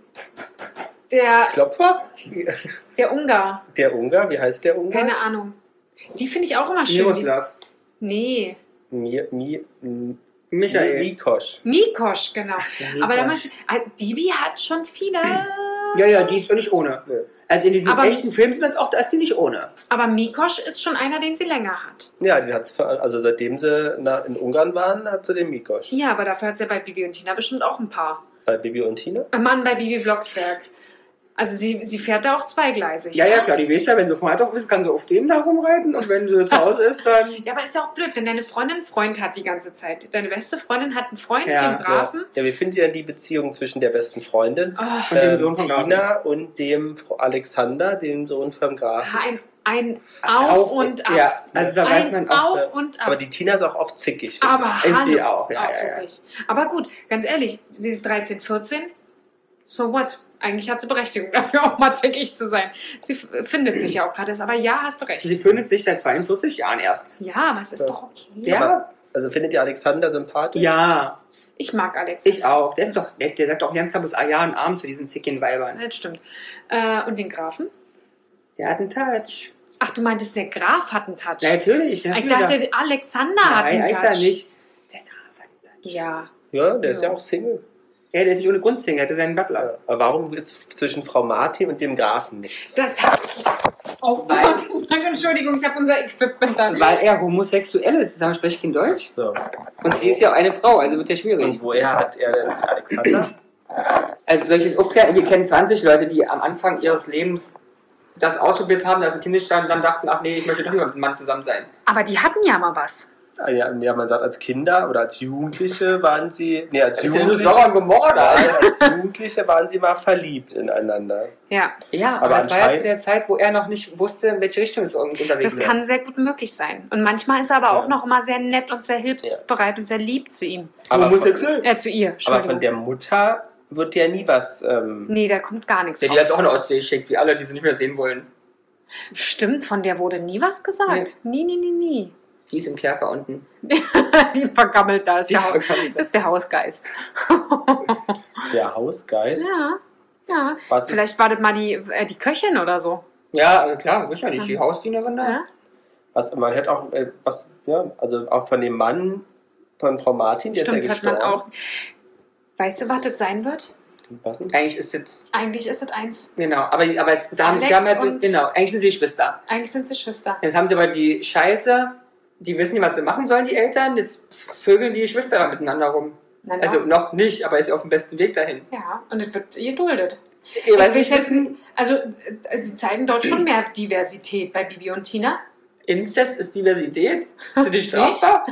der, Klopfer? der Ungar. Der Ungar. Wie heißt der Ungar? Keine Ahnung. Die finde ich auch immer schön. Miroslav. Die, nee. Mi, Mi, Mi, Michael. Mikosch. Mikosch, genau. der Aber da Mikosch. manch, äh, Bibi hat schon viele. Ja, ja, die ist doch nicht ohne. Ja. Also in diesen Aber- echten Filmen sind das auch, da ist die nicht ohne. Aber Mikosch ist schon einer, den sie länger hat. Ja, die hat's, ver- also seitdem sie na, in Ungarn waren, hat sie den Mikosch. Ja, aber dafür hat sie ja bei Bibi und Tina bestimmt auch ein paar. Bei Bibi und Tina? Ein Mann bei Bibi Blocksberg. Also sie, sie fährt da auch zweigleisig. Ja, ja, klar, die weiß ja, wenn sie vom Freitag ist, kann sie auf dem da rumreiten und wenn sie zu Hause ist, dann... Ja, aber ist ja auch blöd, wenn deine Freundin einen Freund hat die ganze Zeit. Deine beste Freundin hat einen Freund, Ja, den Grafen. Ja, wie findet ihr denn die Beziehung zwischen der besten Freundin, Oh, Und dem ähm, Sohn von Grafen. Tina und dem Alexander, dem Sohn vom Grafen? ein, ein Auf und Ab. Ja, also da weiß ein man auch... Auf und Ab. Aber die Tina ist auch oft zickig. finde Aber Ist hallo, sie auch, ja, auch ja, ja. wirklich. Aber gut, ganz ehrlich, sie ist dreizehn, vierzehn. So what? Eigentlich hat sie Berechtigung dafür, auch mal zickig zu sein. Sie f- findet sich ja auch gerade. Aber ja, hast du recht. Sie findet sich seit zweiundvierzig Jahren erst. Ja, aber es ist Ja. doch okay. Ja, Aber- ich. Also findet ihr Alexander sympathisch? ja, Ich mag Alex. ich auch. Der ist doch nett, der sagt doch ganz bis Ja und Abend zu diesen zicken Weibern. Das stimmt. Äh, und den Grafen? Der hat einen Touch. Ach, du meintest, der Graf hat einen Touch. Ja, natürlich. Ich bin ich dachte, der Alexander hat Nein, einen ist Touch. er nicht. Der Graf hat einen Touch. Ja. Ja, der ist Ja. ja auch Single. Ja, der ist nicht ohne Grund Single, der hat seinen Butler. Ja. Aber warum ist zwischen Frau Martin und dem Grafen nichts? Das hat auch. Danke, Entschuldigung, ich habe unser Equipment da. Weil er homosexuell ist, zusammen spricht kein Deutsch. So. Und sie ist ja auch eine Frau, also wird ja schwierig. Und woher hat er denn Alexander? Also soll ich jetzt aufklären? Wir kennen zwanzig Leute, die am Anfang ihres Lebens das ausprobiert haben, dass sie Kinder standen und dann dachten, ach nee, ich möchte doch lieber mit einem Mann zusammen sein. Aber die hatten ja mal was. Ah, Ja, ja, man sagt, als Kinder oder als Jugendliche waren sie. Nee, als Das ist ja nur Jugendliche, Sauer und Gomorra da. Nein, als Jugendliche waren sie mal verliebt ineinander. Ja, Ja, aber, Aber es war ja zu anscheinend- der Zeit, wo er noch nicht wusste, in welche Richtung es irgendwie unterwegs das wäre. kann sehr gut möglich sein. Und manchmal ist er aber auch Ja. noch immer sehr nett und sehr hilfsbereit und sehr lieb zu ihm. Aber von, Homosexuell. Äh, zu ihr, aber Entschuldigung. von der Mutter wird ja nie was. Ähm, Nee, da kommt gar nichts Ja, die hat raus. auch eine Ostsee geschickt, wie alle, die sie nicht mehr sehen wollen. Stimmt, von der wurde nie was gesagt. Nie, nie, nie, nie. Die ist im Kerker unten. Die vergammelt da. Ist Die der, Hau- vergammelt. das ist der Hausgeist. der Hausgeist. Ja, ja. Was ist, Vielleicht war das mal die, äh, die Köchin oder so. Ja, also klar, sicher nicht. Die Hausdienerin da. Ja. was, man hört auch, äh, was, ja, also auch von dem Mann von Frau Martin, der Stimmt, ist ja hat man gestorben. auch. Weißt du, was das sein wird? Was denn? Eigentlich ist es, Eigentlich ist es eins. genau, aber, aber es, sie haben, Alex sie haben halt so, und- genau, eigentlich sind sie Geschwister. Eigentlich sind sie Schwester. Jetzt haben sie aber die Scheiße, die wissen nicht, was sie machen sollen, die Eltern, jetzt vögeln die Geschwister da miteinander rum. Na, na. Also noch nicht, aber ist ja auf dem besten Weg dahin. Ja, und das wird geduldet. Ihr Ich weiß weiß nicht, jetzt nicht, also äh, sie zeigen dort schon mehr Diversität bei Bibi und Tina. Inzest ist Diversität? Sind die strafbar?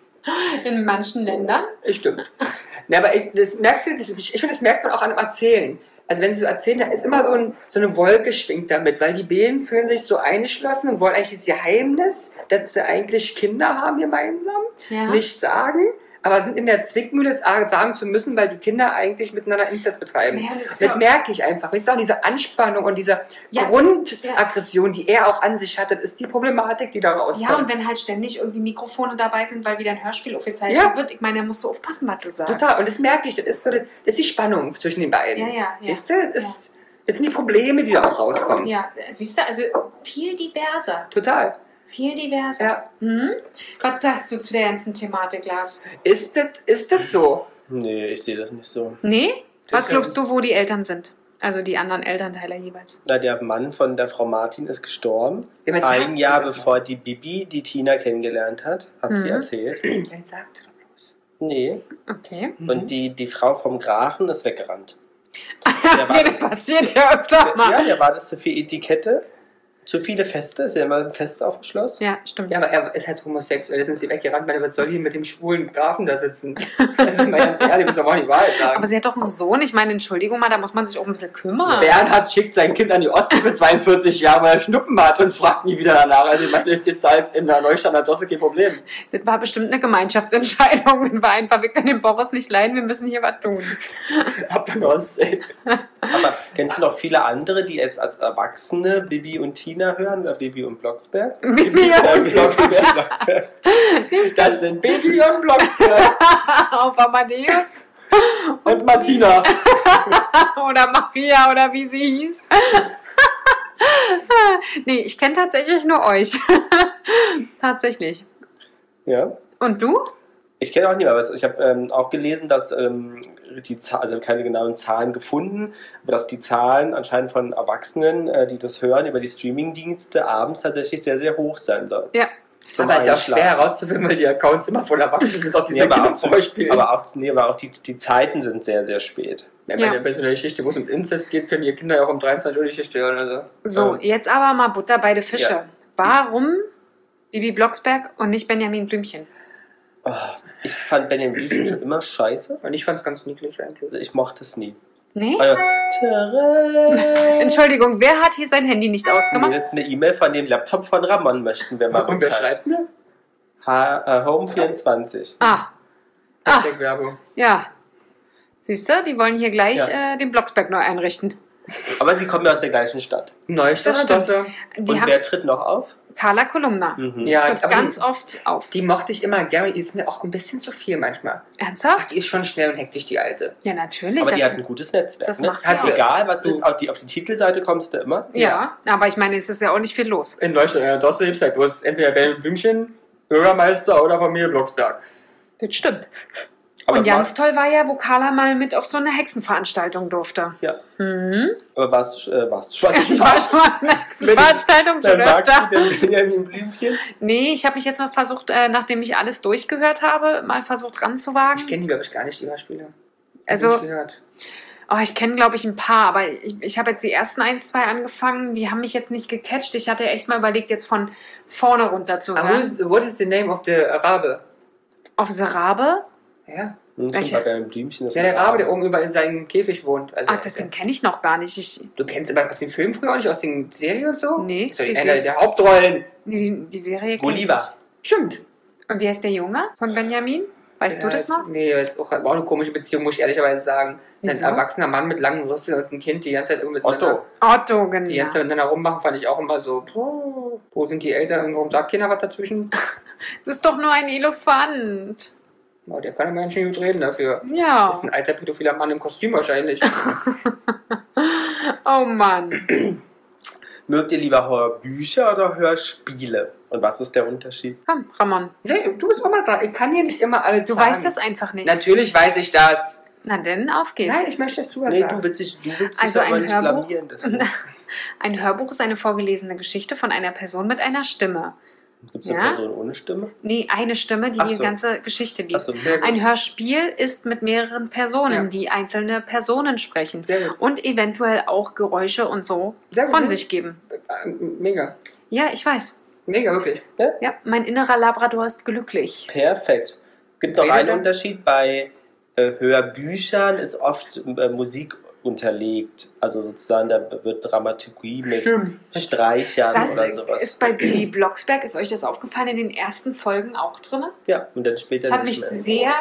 In manchen Ländern. Stimmt. Na, aber ich, das merkst du, ich, ich finde, das merkt man auch an dem Erzählen. Also wenn sie so erzählen, da ist immer so, ein, so eine Wolke schwingt damit, weil die Bären fühlen sich so eingeschlossen und wollen eigentlich das Geheimnis, dass sie eigentlich Kinder haben gemeinsam, Ja. nicht sagen, aber sind in der Zwickmühle, es sagen zu müssen, weil die Kinder eigentlich miteinander Inzest betreiben. Naja, das das ist ja- merke ich einfach. Weißt du, auch diese Anspannung und diese Ja, Grundaggression, die er auch an sich hatte, ist die Problematik, die da rauskommt. Ja, und wenn halt ständig irgendwie Mikrofone dabei sind, weil wieder ein Hörspiel aufgezeichnet Ja. wird, ich meine, da musst du aufpassen, was du sagst. Total, und das merke ich, das ist, so, das ist die Spannung zwischen den beiden. Ja, ja, ja. Weißt du, das, ist, das sind die Probleme, die da auch rauskommen. Ja, siehst du, also viel diverser. Total. Viel diverser. Ja. Hm? Was sagst du zu der ganzen Thematik, Lars? Ist das, ist das so? Nee, ich sehe das nicht so. Nee? Das Was ist- glaubst du, wo die Eltern sind? Also die anderen Elternteile jeweils. Na, der Mann von der Frau Martin ist gestorben. Ja, aber sagt Ein sie Jahr doch bevor die Bibi die Tina kennengelernt hat, hat sie Mhm. erzählt. mal. Dann sagt doch bloß. Nee. Okay. Mhm. Und die, die Frau vom Grafen ist weggerannt. Der war Nee, das das- passiert ja öfter mal. Ja, der war das zu viel Etikette, zu viele Feste, ist ja immer ein Fest auf dem Schloss. Ja, stimmt. Ja, aber er ist halt homosexuell, sind sie weggerannt. Meine, was soll die mit dem schwulen Grafen da sitzen? Das ist mal ganz ehrlich, muss doch mal die Wahrheit sagen. Aber sie hat doch einen Sohn. Ich meine, Entschuldigung mal, da muss man sich auch ein bisschen kümmern. Bernhard schickt sein Kind an die Ostsee für zweiundvierzig Jahre, weil er Schnuppen hat und fragt nie wieder danach. Also ich meine, das ist halt in der Neustander Dosse kein Problem. Das war bestimmt eine Gemeinschaftsentscheidung. Das war einfach, wir können den Boris nicht leiden, wir müssen hier was tun. Ab in der Ostsee. Aber kennst du noch viele andere, die jetzt als Erwachsene Bibi und Tina hören oder Bibi und Blocksberg? Bibi Äh, und Blocksberg, Blocksberg. Das sind Baby und Blocksberg auf Amadeus und Martina. oder Maria oder wie sie hieß. Nee, ich kenne tatsächlich nur euch. Tatsächlich. Ja. Und du? Ich kenne auch niemanden. aber Ich habe ähm, auch gelesen, dass ähm, die Zahl, also keine genauen Zahlen gefunden, aber dass die Zahlen anscheinend von Erwachsenen, äh, die das hören, über die Streamingdienste abends tatsächlich sehr, sehr hoch sein sollen. Ja. Aber es ist ja auch schwer herauszufinden, weil die Accounts immer voll Erwachsenen sind, auch diese Nee, aber, Kinder auch, aber auch, nee, aber auch die, die Zeiten sind sehr, sehr spät. Ja, Ja. ja. Bei so einer Geschichte, wo es um Inzest geht, können die Kinder ja auch um dreiundzwanzig Uhr die Geschichte hören. Also. So, Ähm. jetzt aber mal Butter bei den Fische. Ja. Warum Bibi Blocksberg und nicht Benjamin Blümchen? Oh, ich fand Benjamin Blümchen schon immer scheiße. Und ich fand es ganz niedlich eigentlich. Also ich mochte es nie. Nee? Also, Tere- Entschuldigung, wer hat hier sein Handy nicht Nee, ausgemacht? das ist eine E-Mail von dem Laptop von Ramon, möchten wir mal Und wer mitteilen. schreibt mir? Ha, äh, Home vierundzwanzig. Ah, ah, Hashtag Werbung. ja. Siehst du, die wollen hier gleich Ja. äh, den Blocksberg neu einrichten. Aber sie kommen ja aus der gleichen Stadt. Neustadt. Das stimmt. Straße. Die Und haben wer tritt noch auf? Carla Kolumna. Mhm. Ja, Tritt aber ganz die, oft auf. die mochte ich immer gerne. Die ist mir auch ein bisschen zu viel manchmal. Ach, Ernsthaft? die ist schon schnell und hektisch, die Alte. Ja, natürlich. Aber die dafür- hat ein gutes Netzwerk. Das ne? macht sie Hat auch. egal, was Du- ist, auf die, auf die Titelseite kommst du immer. ja, aber ich meine, es ist ja auch nicht viel los. In Deutschland, in der Dosse-Website, wo es entweder Benjamin Blümchen, Bürgermeister oder Familie Blocksberg. Das stimmt. Aber Und ganz warst, toll war ja, wo Carla mal mit auf so eine Hexenveranstaltung durfte. Ja. Mhm. aber warst, du- äh, warst du schon? Ich war schon mal eine Hexenveranstaltung schon Dann magst öfter. du den Benjamin Blümchen? Nee, ich habe mich jetzt mal versucht, äh, nachdem ich alles durchgehört habe, mal versucht ranzuwagen. Ich kenne die, glaube ich, gar nicht, die Hörspiele. Also- Hab ich gehört. Oh, ich kenne, glaube ich, ein paar, aber ich, ich habe jetzt die ersten ein, zwei angefangen, die haben mich jetzt nicht gecatcht. Ich hatte echt mal überlegt, jetzt von vorne runter zu Aber hören. what is, what is the name of the Rabe? Auf Serabe? Ja. Hm, Welche? schon bei Benjamin Blümchen. Das Ja, der Rabe, der oben über in seinem Käfig wohnt. Also, Ah, das, den kenne ich noch gar nicht. Ich, du kennst aber aus den Filmen früher auch nicht, aus den Serien und so? Nee, Ist doch die einer Serie- der Hauptrollen. die, die Serie kenne ich Gulliver. nicht. Stimmt. Und wie heißt der Junge von Benjamin? Weißt Ja, du das noch? Nee, das ist auch, war auch eine komische Beziehung, muss ich ehrlicherweise sagen. Wieso? Ein erwachsener Mann mit langen Rüsseln und ein Kind, die ganze Zeit irgendwie miteinander, Otto. Otto, die ganze genau. Zeit miteinander rummachen, fand ich auch immer so, oh, wo sind die Eltern, warum sagt keiner was dazwischen? Es ist doch nur ein Elefant. Oh, der kann ja ganz schön gut reden dafür. Ja. Das ist ein alter pädophiler Mann im Kostüm wahrscheinlich. Oh Mann. Mögt ihr lieber Hörbücher oder Hörspiele? Und was ist der Unterschied? Komm, Ramon. Nee, du bist auch mal dran. Ich kann hier nicht immer alle Du sagen. weißt das einfach nicht. Natürlich weiß ich das. Na denn, auf geht's. Nein, ich möchte, dass du was Nee, sagst. du willst dich, du willst dich Also doch ein aber nicht Hörbuch? blamieren. deswegen. Ein Hörbuch ist eine vorgelesene Geschichte von einer Person mit einer Stimme. Gibt es eine Ja? Person ohne Stimme? Nee, eine Stimme, die Ach die so. ganze Geschichte liest. Achso, Sehr gut. Ein Hörspiel ist mit mehreren Personen, Ja. die einzelne Personen sprechen Sehr gut. und eventuell auch Geräusche und so Sehr gut, von ne? sich geben. Äh, Mega. Ja, ich weiß. Mega, wirklich. Ja, mein innerer Labrador ist glücklich. perfekt. Gibt noch Redet einen er? Unterschied. Bei äh, Hörbüchern ist oft äh, Musik unterlegt. Also sozusagen, da wird Dramaturgie mit Stimmt. Streichern Das oder sowas. ist bei Bibi Blocksberg, ist euch das aufgefallen, in den ersten Folgen auch drin? Ja, und dann später Das hat nicht mich mehr. sehr,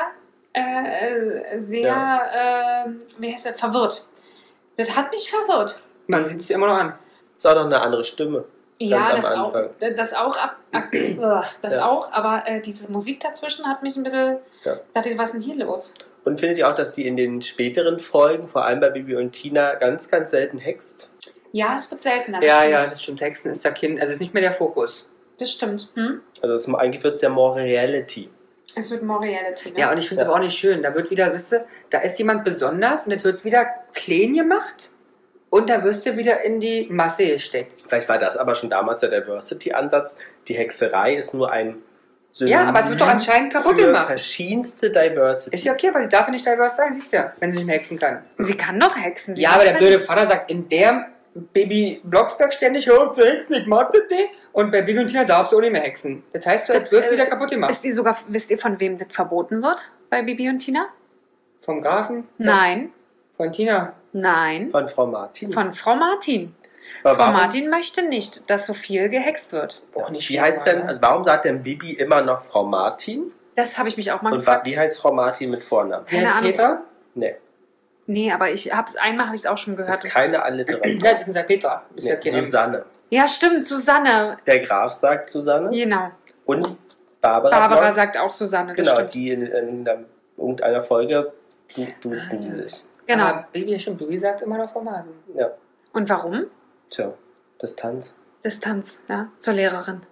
äh, sehr, äh, wie heißt das, verwirrt. Das hat mich verwirrt. Man sieht es immer noch an. Ist auch noch eine andere Stimme. Ja, Ganz das am auch, Anfang. das auch, ab, ab, ugh, das Ja. auch, aber äh, diese Musik dazwischen hat mich ein bisschen, Ja. dachte ich, was ist denn hier los? Und findet ihr auch, dass sie in den späteren Folgen, vor allem bei Bibi und Tina, ganz, ganz selten hext? Ja, es wird seltener. Ja, das ja, stimmt. das stimmt. Hexen ist der Kind, also ist nicht mehr der Fokus. Das stimmt. Hm? Also es, eigentlich wird es ja more Reality. Es wird more Reality, ne? Ja, und ich finde es Ja. aber auch nicht schön. Da wird wieder, wisst ihr, da ist jemand besonders und das wird wieder clean gemacht und da wirst du wieder in die Masse gesteckt. Vielleicht war das aber schon damals der Diversity-Ansatz. Die Hexerei ist nur ein Synonym Ja, aber es wird doch anscheinend kaputt für gemacht. verschiedenste Diversity. Ist ja okay, weil sie darf ja nicht diverse sein, siehst du ja, wenn sie nicht mehr hexen kann. Sie kann doch hexen. Sie Ja, aber der hexen. blöde Vater sagt, in der Baby Blocksberg ständig, hör zu hexen, ich mag das nicht. Und bei Bibi und Tina darfst du auch nicht mehr hexen. Das heißt, das Das, wird äh, wieder kaputt gemacht. Ist sie sogar, wisst ihr, von wem das verboten wird? Bei Bibi und Tina? Vom Grafen? Nein, Von Tina? nein. Von Frau Martin. Von Frau Martin. Aber Frau warum, Martin möchte nicht, dass so viel gehext wird. Auch nicht wie schlimm, heißt denn, oder? also warum sagt denn Bibi immer noch Frau Martin? Das habe ich mich auch mal Und wa- gefragt. wie heißt Frau Martin mit Vornamen? Wie keine heißt Ahnung. Petra? Nee, Nee, aber ich hab's einmal habe ich es auch schon das gehört. ist keine Alliteration. Ja, das ist ja Petra. Das ist ja Nee, keine- Susanne. Ja, stimmt, Susanne. Der Graf sagt Susanne. Genau. Und Barbara. Barbara Block. sagt auch Susanne. Das Genau, stimmt. die in, in, in irgendeiner Folge du, duzen sie sich. Genau. Aber Baby, stimmt, Baby sagt immer noch Frau Martin. Ja, Und warum? tja, Distanz. Distanz, ja, zur Lehrerin.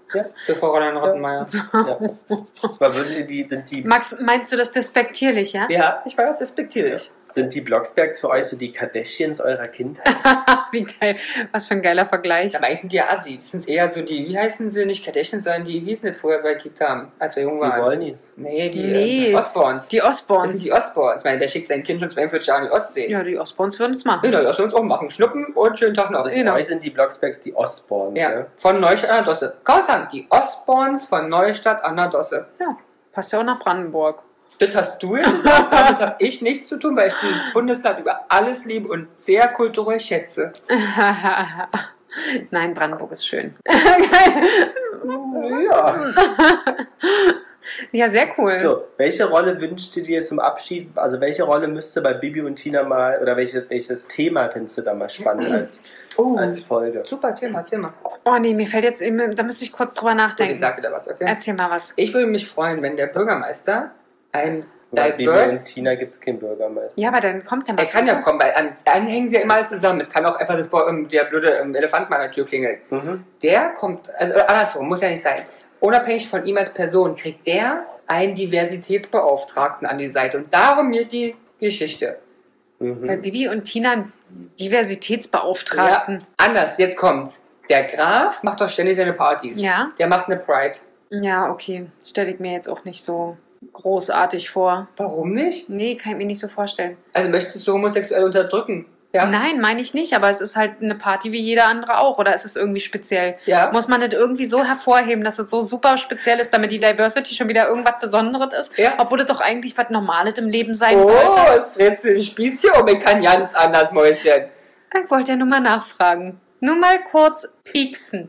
Ja. Zur Frau Roland Rottenmeier. Ja. Aber würden die, sind die, Max, meinst du das despektierlich, ja? Ja, ich weiß, respektiere. sind die Blocksbergs für euch so die Kardashians eurer Kindheit? Wie geil. Was für ein geiler Vergleich. Dabei sind die ja Assi. Das sind eher so die, wie heißen sie, nicht Kardashians, sondern die, wie es nicht vorher bei Kit haben, als wir jung Die waren. Wollnies. Nee, die Nee. äh, Osborns. Die Das Osborns. sind die Osborns. Ich meine, wer schickt sein Kind schon zweiundvierzig Jahre in die Ostsee? Ja, die Osborns würden es machen. Genau, das sollen uns auch machen. Schnuppen und schönen Tag noch. Also für Genau. euch sind die Blocksbergs die Osborns, ja. ja? Von Neustadt an der Dosse. Kann man sagen, die Osborns von Neustadt an der Dosse. Ja, passt ja auch nach Brandenburg. Das hast du jetzt gesagt, damit habe ich nichts zu tun, weil ich dieses Bundesland über alles liebe und sehr kulturell schätze. Nein, Brandenburg ist schön. Ja. Ja, sehr cool. So, welche Rolle wünschst du dir zum Abschied? Also welche Rolle müsste bei Bibi und Tina mal, oder welche, welches Thema findest du da mal spannend als, Oh, als Folge? super Thema, erzähl mal. Oh nee, mir fällt jetzt, da müsste ich kurz drüber Ich nachdenken. sag wieder was, okay? Erzähl mal was. Ich würde mich freuen, wenn der Bürgermeister ein Bei Bibi und diverse... Tina gibt es keinen Bürgermeister. Ja, aber dann kommt der mal Er kann zu ja Besuch. kommen, weil an, dann hängen sie ja immer alle zusammen. Es kann auch einfach das, ähm, der blöde ähm, Elefant mal an der Tür klingeln. Mhm. Der kommt, also äh, andersrum, muss ja nicht sein. Unabhängig von ihm als Person kriegt der einen Diversitätsbeauftragten an die Seite. Und darum mir die Geschichte. Bei Mhm. Bibi und Tina einen Diversitätsbeauftragten. Anders, jetzt kommt's. Der Graf macht doch ständig seine Partys. Ja. Der macht eine Pride. Ja, okay. Stelle ich mir jetzt auch nicht so großartig vor. Warum nicht? Nee, kann ich mir nicht so vorstellen. Also möchtest du homosexuell unterdrücken? Ja. Nein, meine ich nicht, aber es ist halt eine Party wie jeder andere auch. Oder ist es irgendwie speziell? Ja. Muss man das irgendwie so hervorheben, dass es so super speziell ist, damit die Diversity schon wieder irgendwas Besonderes ist? Ja. Obwohl das doch eigentlich was Normales im Leben sein Oh, sollte. es dreht sich ein Spießchen um. Ich kann ganz anders, Mäuschen. Ich wollte ja nur mal nachfragen. Nur mal kurz pieksen.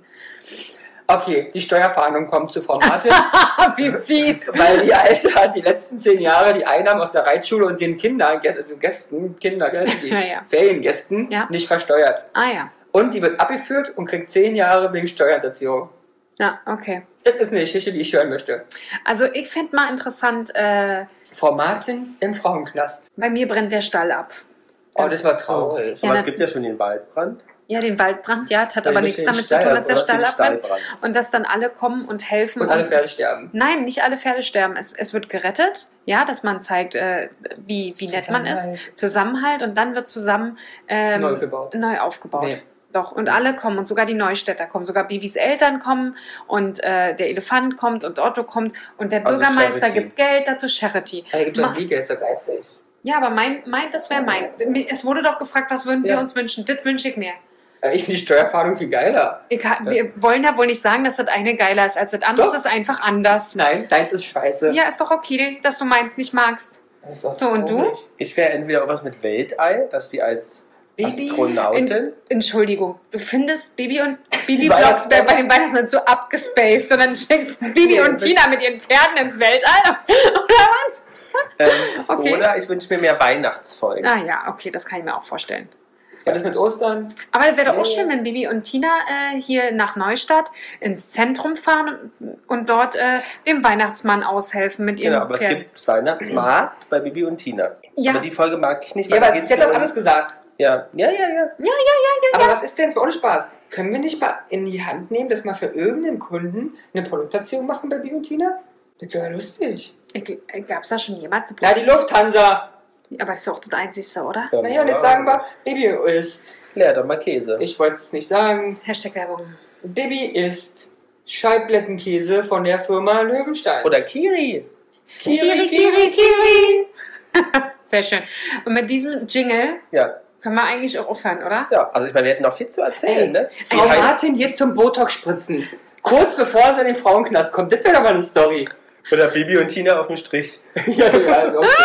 Okay, die Steuerfahndung kommt zu Frau Martin. Wie fies. Weil die Alte hat die letzten zehn Jahre die Einnahmen aus der Reitschule und den Kindern, also Gästen, Kinder, gell, die Ja, ja. Feriengästen, Ja. nicht versteuert. Ah ja. Und die wird abgeführt und kriegt zehn Jahre wegen Steuerhinterziehung. Ja, okay. Das ist eine Geschichte, die ich hören möchte. Also ich fände mal interessant, äh, Frau Martin im Frauenknast. bei mir brennt der Stall ab. Oh, das war traurig. Ja, Aber na- es gibt ja schon den Waldbrand. Ja, den Waldbrand, ja, das hat Ja, aber die nichts müssen damit den zu tun, Stall dass der Oder Stall den abbrennt. Stallbrand. Und dass dann alle kommen und helfen. Und alle Pferde sterben. Nein, nicht alle Pferde sterben. Es, es wird gerettet, ja, dass man zeigt, äh, wie, wie nett man ist. Zusammenhalt. Zusammenhalt und dann wird zusammen ähm, Neu gebaut. neu aufgebaut. Nee. Doch, und alle kommen und sogar die Neustädter kommen, sogar Bibis Eltern kommen und äh, der Elefant kommt und Otto kommt und der Also Bürgermeister Charity. gibt Geld dazu, Charity. Er gibt Ma- doch Wiege, ist doch geizig. Ja, aber mein, mein das wäre mein. Es wurde doch gefragt, was würden wir Ja. uns wünschen? Das wünsche ich mir. Äh, Ich finde die Steuerfahndung viel geiler. Ich, ha- wir wollen ja wohl nicht sagen, dass das eine geiler ist als das andere. Doch. Es ist einfach anders. Nein, deins ist scheiße. Ja, ist doch okay, dass du meins nicht magst. Das ist doch So, und du? traurig. Ich wäre entweder auch was mit Weltall, dass sie als Baby? Astronautin. Entschuldigung, du findest Bibi und Bibi Weihnachtsmann. Blocksberg bei den Weihnachtsmann so abgespaced und dann schickst du Bibi und Tina mit ihren Pferden ins Weltall. Oder was? Ähm, Okay. Oder ich wünsche mir mehr Weihnachtsfolgen. Ah ja, okay, das kann ich mir auch vorstellen. Was ist mit Ostern? Aber das wäre doch auch Ja. schön, wenn Bibi und Tina äh, hier nach Neustadt ins Zentrum fahren und, und dort äh, dem Weihnachtsmann aushelfen mit ihren Genau, aber es Pferden. gibt das Weihnachtsmarkt bei Bibi und Tina. Ja. Aber die Folge mag ich nicht. Ja, weil da aber geht's sie hat das nur um- alles gesagt. Ja, ja, ja, ja. Aber was ist denn jetzt bei uns Spaß? Können wir nicht mal in die Hand nehmen, dass wir für irgendeinen Kunden eine Produktplatzierung machen bei Bibi und Tina? Das wäre ja lustig. Gab es da schon jemals eine Ja, die Lufthansa. Aber es ist doch das Einzigste, oder? Ja, Naja, und jetzt sagen wir, Bibi isst. Leer doch mal Käse. Ich wollte es nicht sagen. Hashtag Werbung. Bibi isst Scheiblettenkäse von der Firma Löwenstein. Oder Kiri. Kiri, Kiri, Kiri. Sehr schön. Und mit diesem Jingle Ja, können wir eigentlich auch aufhören, oder? ja. Also ich meine, wir hätten noch viel zu erzählen, Ey, ne? Frau Die heißt- Martin geht zum Botox spritzen. Kurz bevor sie in den Frauenknast kommt. Das wäre doch mal eine Story. Oder Bibi und Tina auf dem Strich. ja, ja, okay.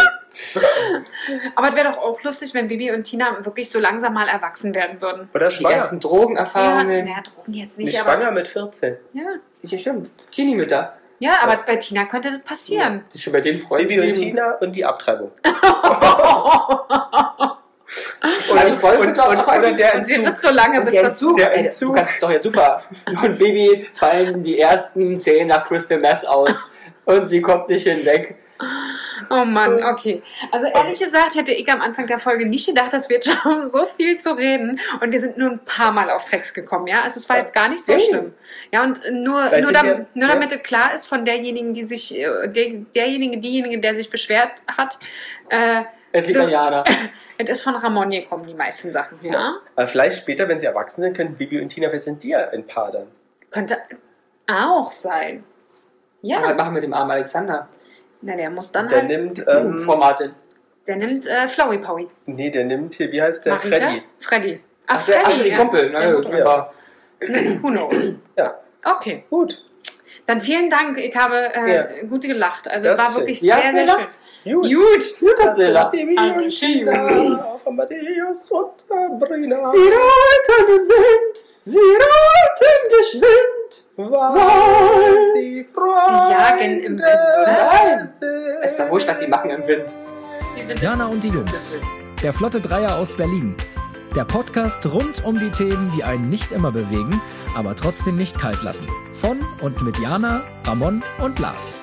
Aber es wäre doch auch lustig, wenn Bibi und Tina wirklich so langsam mal erwachsen werden würden. Oder Die schwanger. ersten Ja, Drogenerfahrungen. naja, Drogen jetzt nicht, Nicht aber. schwanger mit vierzehn. Ja. Ja, stimmt. Teenie-Mütter. ja, aber bei Tina könnte das passieren. Das ist schon bei den Freunden. Bibi und geblieben. Tina und die Abtreibung. Aber die Folge und, wird doch und, auch oder heißen- der Und sie Entzug. wird so lange, bis Der das. Entzug, der ey, Entzug. du kannst es doch ja super. Und Bibi fallen die ersten Szenen nach Crystal Meth aus. Und sie kommt nicht hinweg. Oh Mann, okay. Also ehrlich gesagt hätte ich am Anfang der Folge nicht gedacht, dass wir jetzt schon so viel zu reden. Und wir sind nur ein paar Mal auf Sex gekommen, ja. Also es war jetzt gar nicht so schlimm. Ja, und nur, nur, dam- wir, nur ja. damit es klar ist von derjenigen, die sich, der, derjenige, diejenige, der sich beschwert hat, äh, Endlich das, Jana. es ist von Ramon gekommen, die meisten Sachen, ja. Ja. Aber vielleicht später, wenn sie erwachsen sind, können Bibi und Tina vielleicht sind die ja ein Paar dann. Könnte auch sein. Ja. Was machen wir mit dem armen Alexander? Na, der muss dann Der halt, nimmt, ähm, Frau Martin. der nimmt äh, Flowey Powie. nee, der nimmt hier, wie heißt der? Marita? Freddy. Freddy. Ach, Ach, der, ach, Freddy, die ja. Kumpel. Na Der gut, Mutter. aber Who knows? Ja, Okay. gut. Dann vielen Dank. Ich habe äh, Ja. gut gelacht. Also Das war ist wirklich schön. Ja, sehr, hast du sehr gelacht? schön. Gut. Gut. gut hat sie gelacht. Bibi und Tina auf Amadeus und Sabrina. Sie reiten im Wind, sie reiten geschwind, weil sie Freunde Sie jagen im Wind, oder? Nein. sind. Ist doch wurscht, was die machen im Wind. Sie sind Jana und die Jungs. Der Flotte Dreier aus Berlin. Der Podcast rund um die Themen, die einen nicht immer bewegen, aber trotzdem nicht kalt lassen. Von und mit Jana, Ramon und Lars.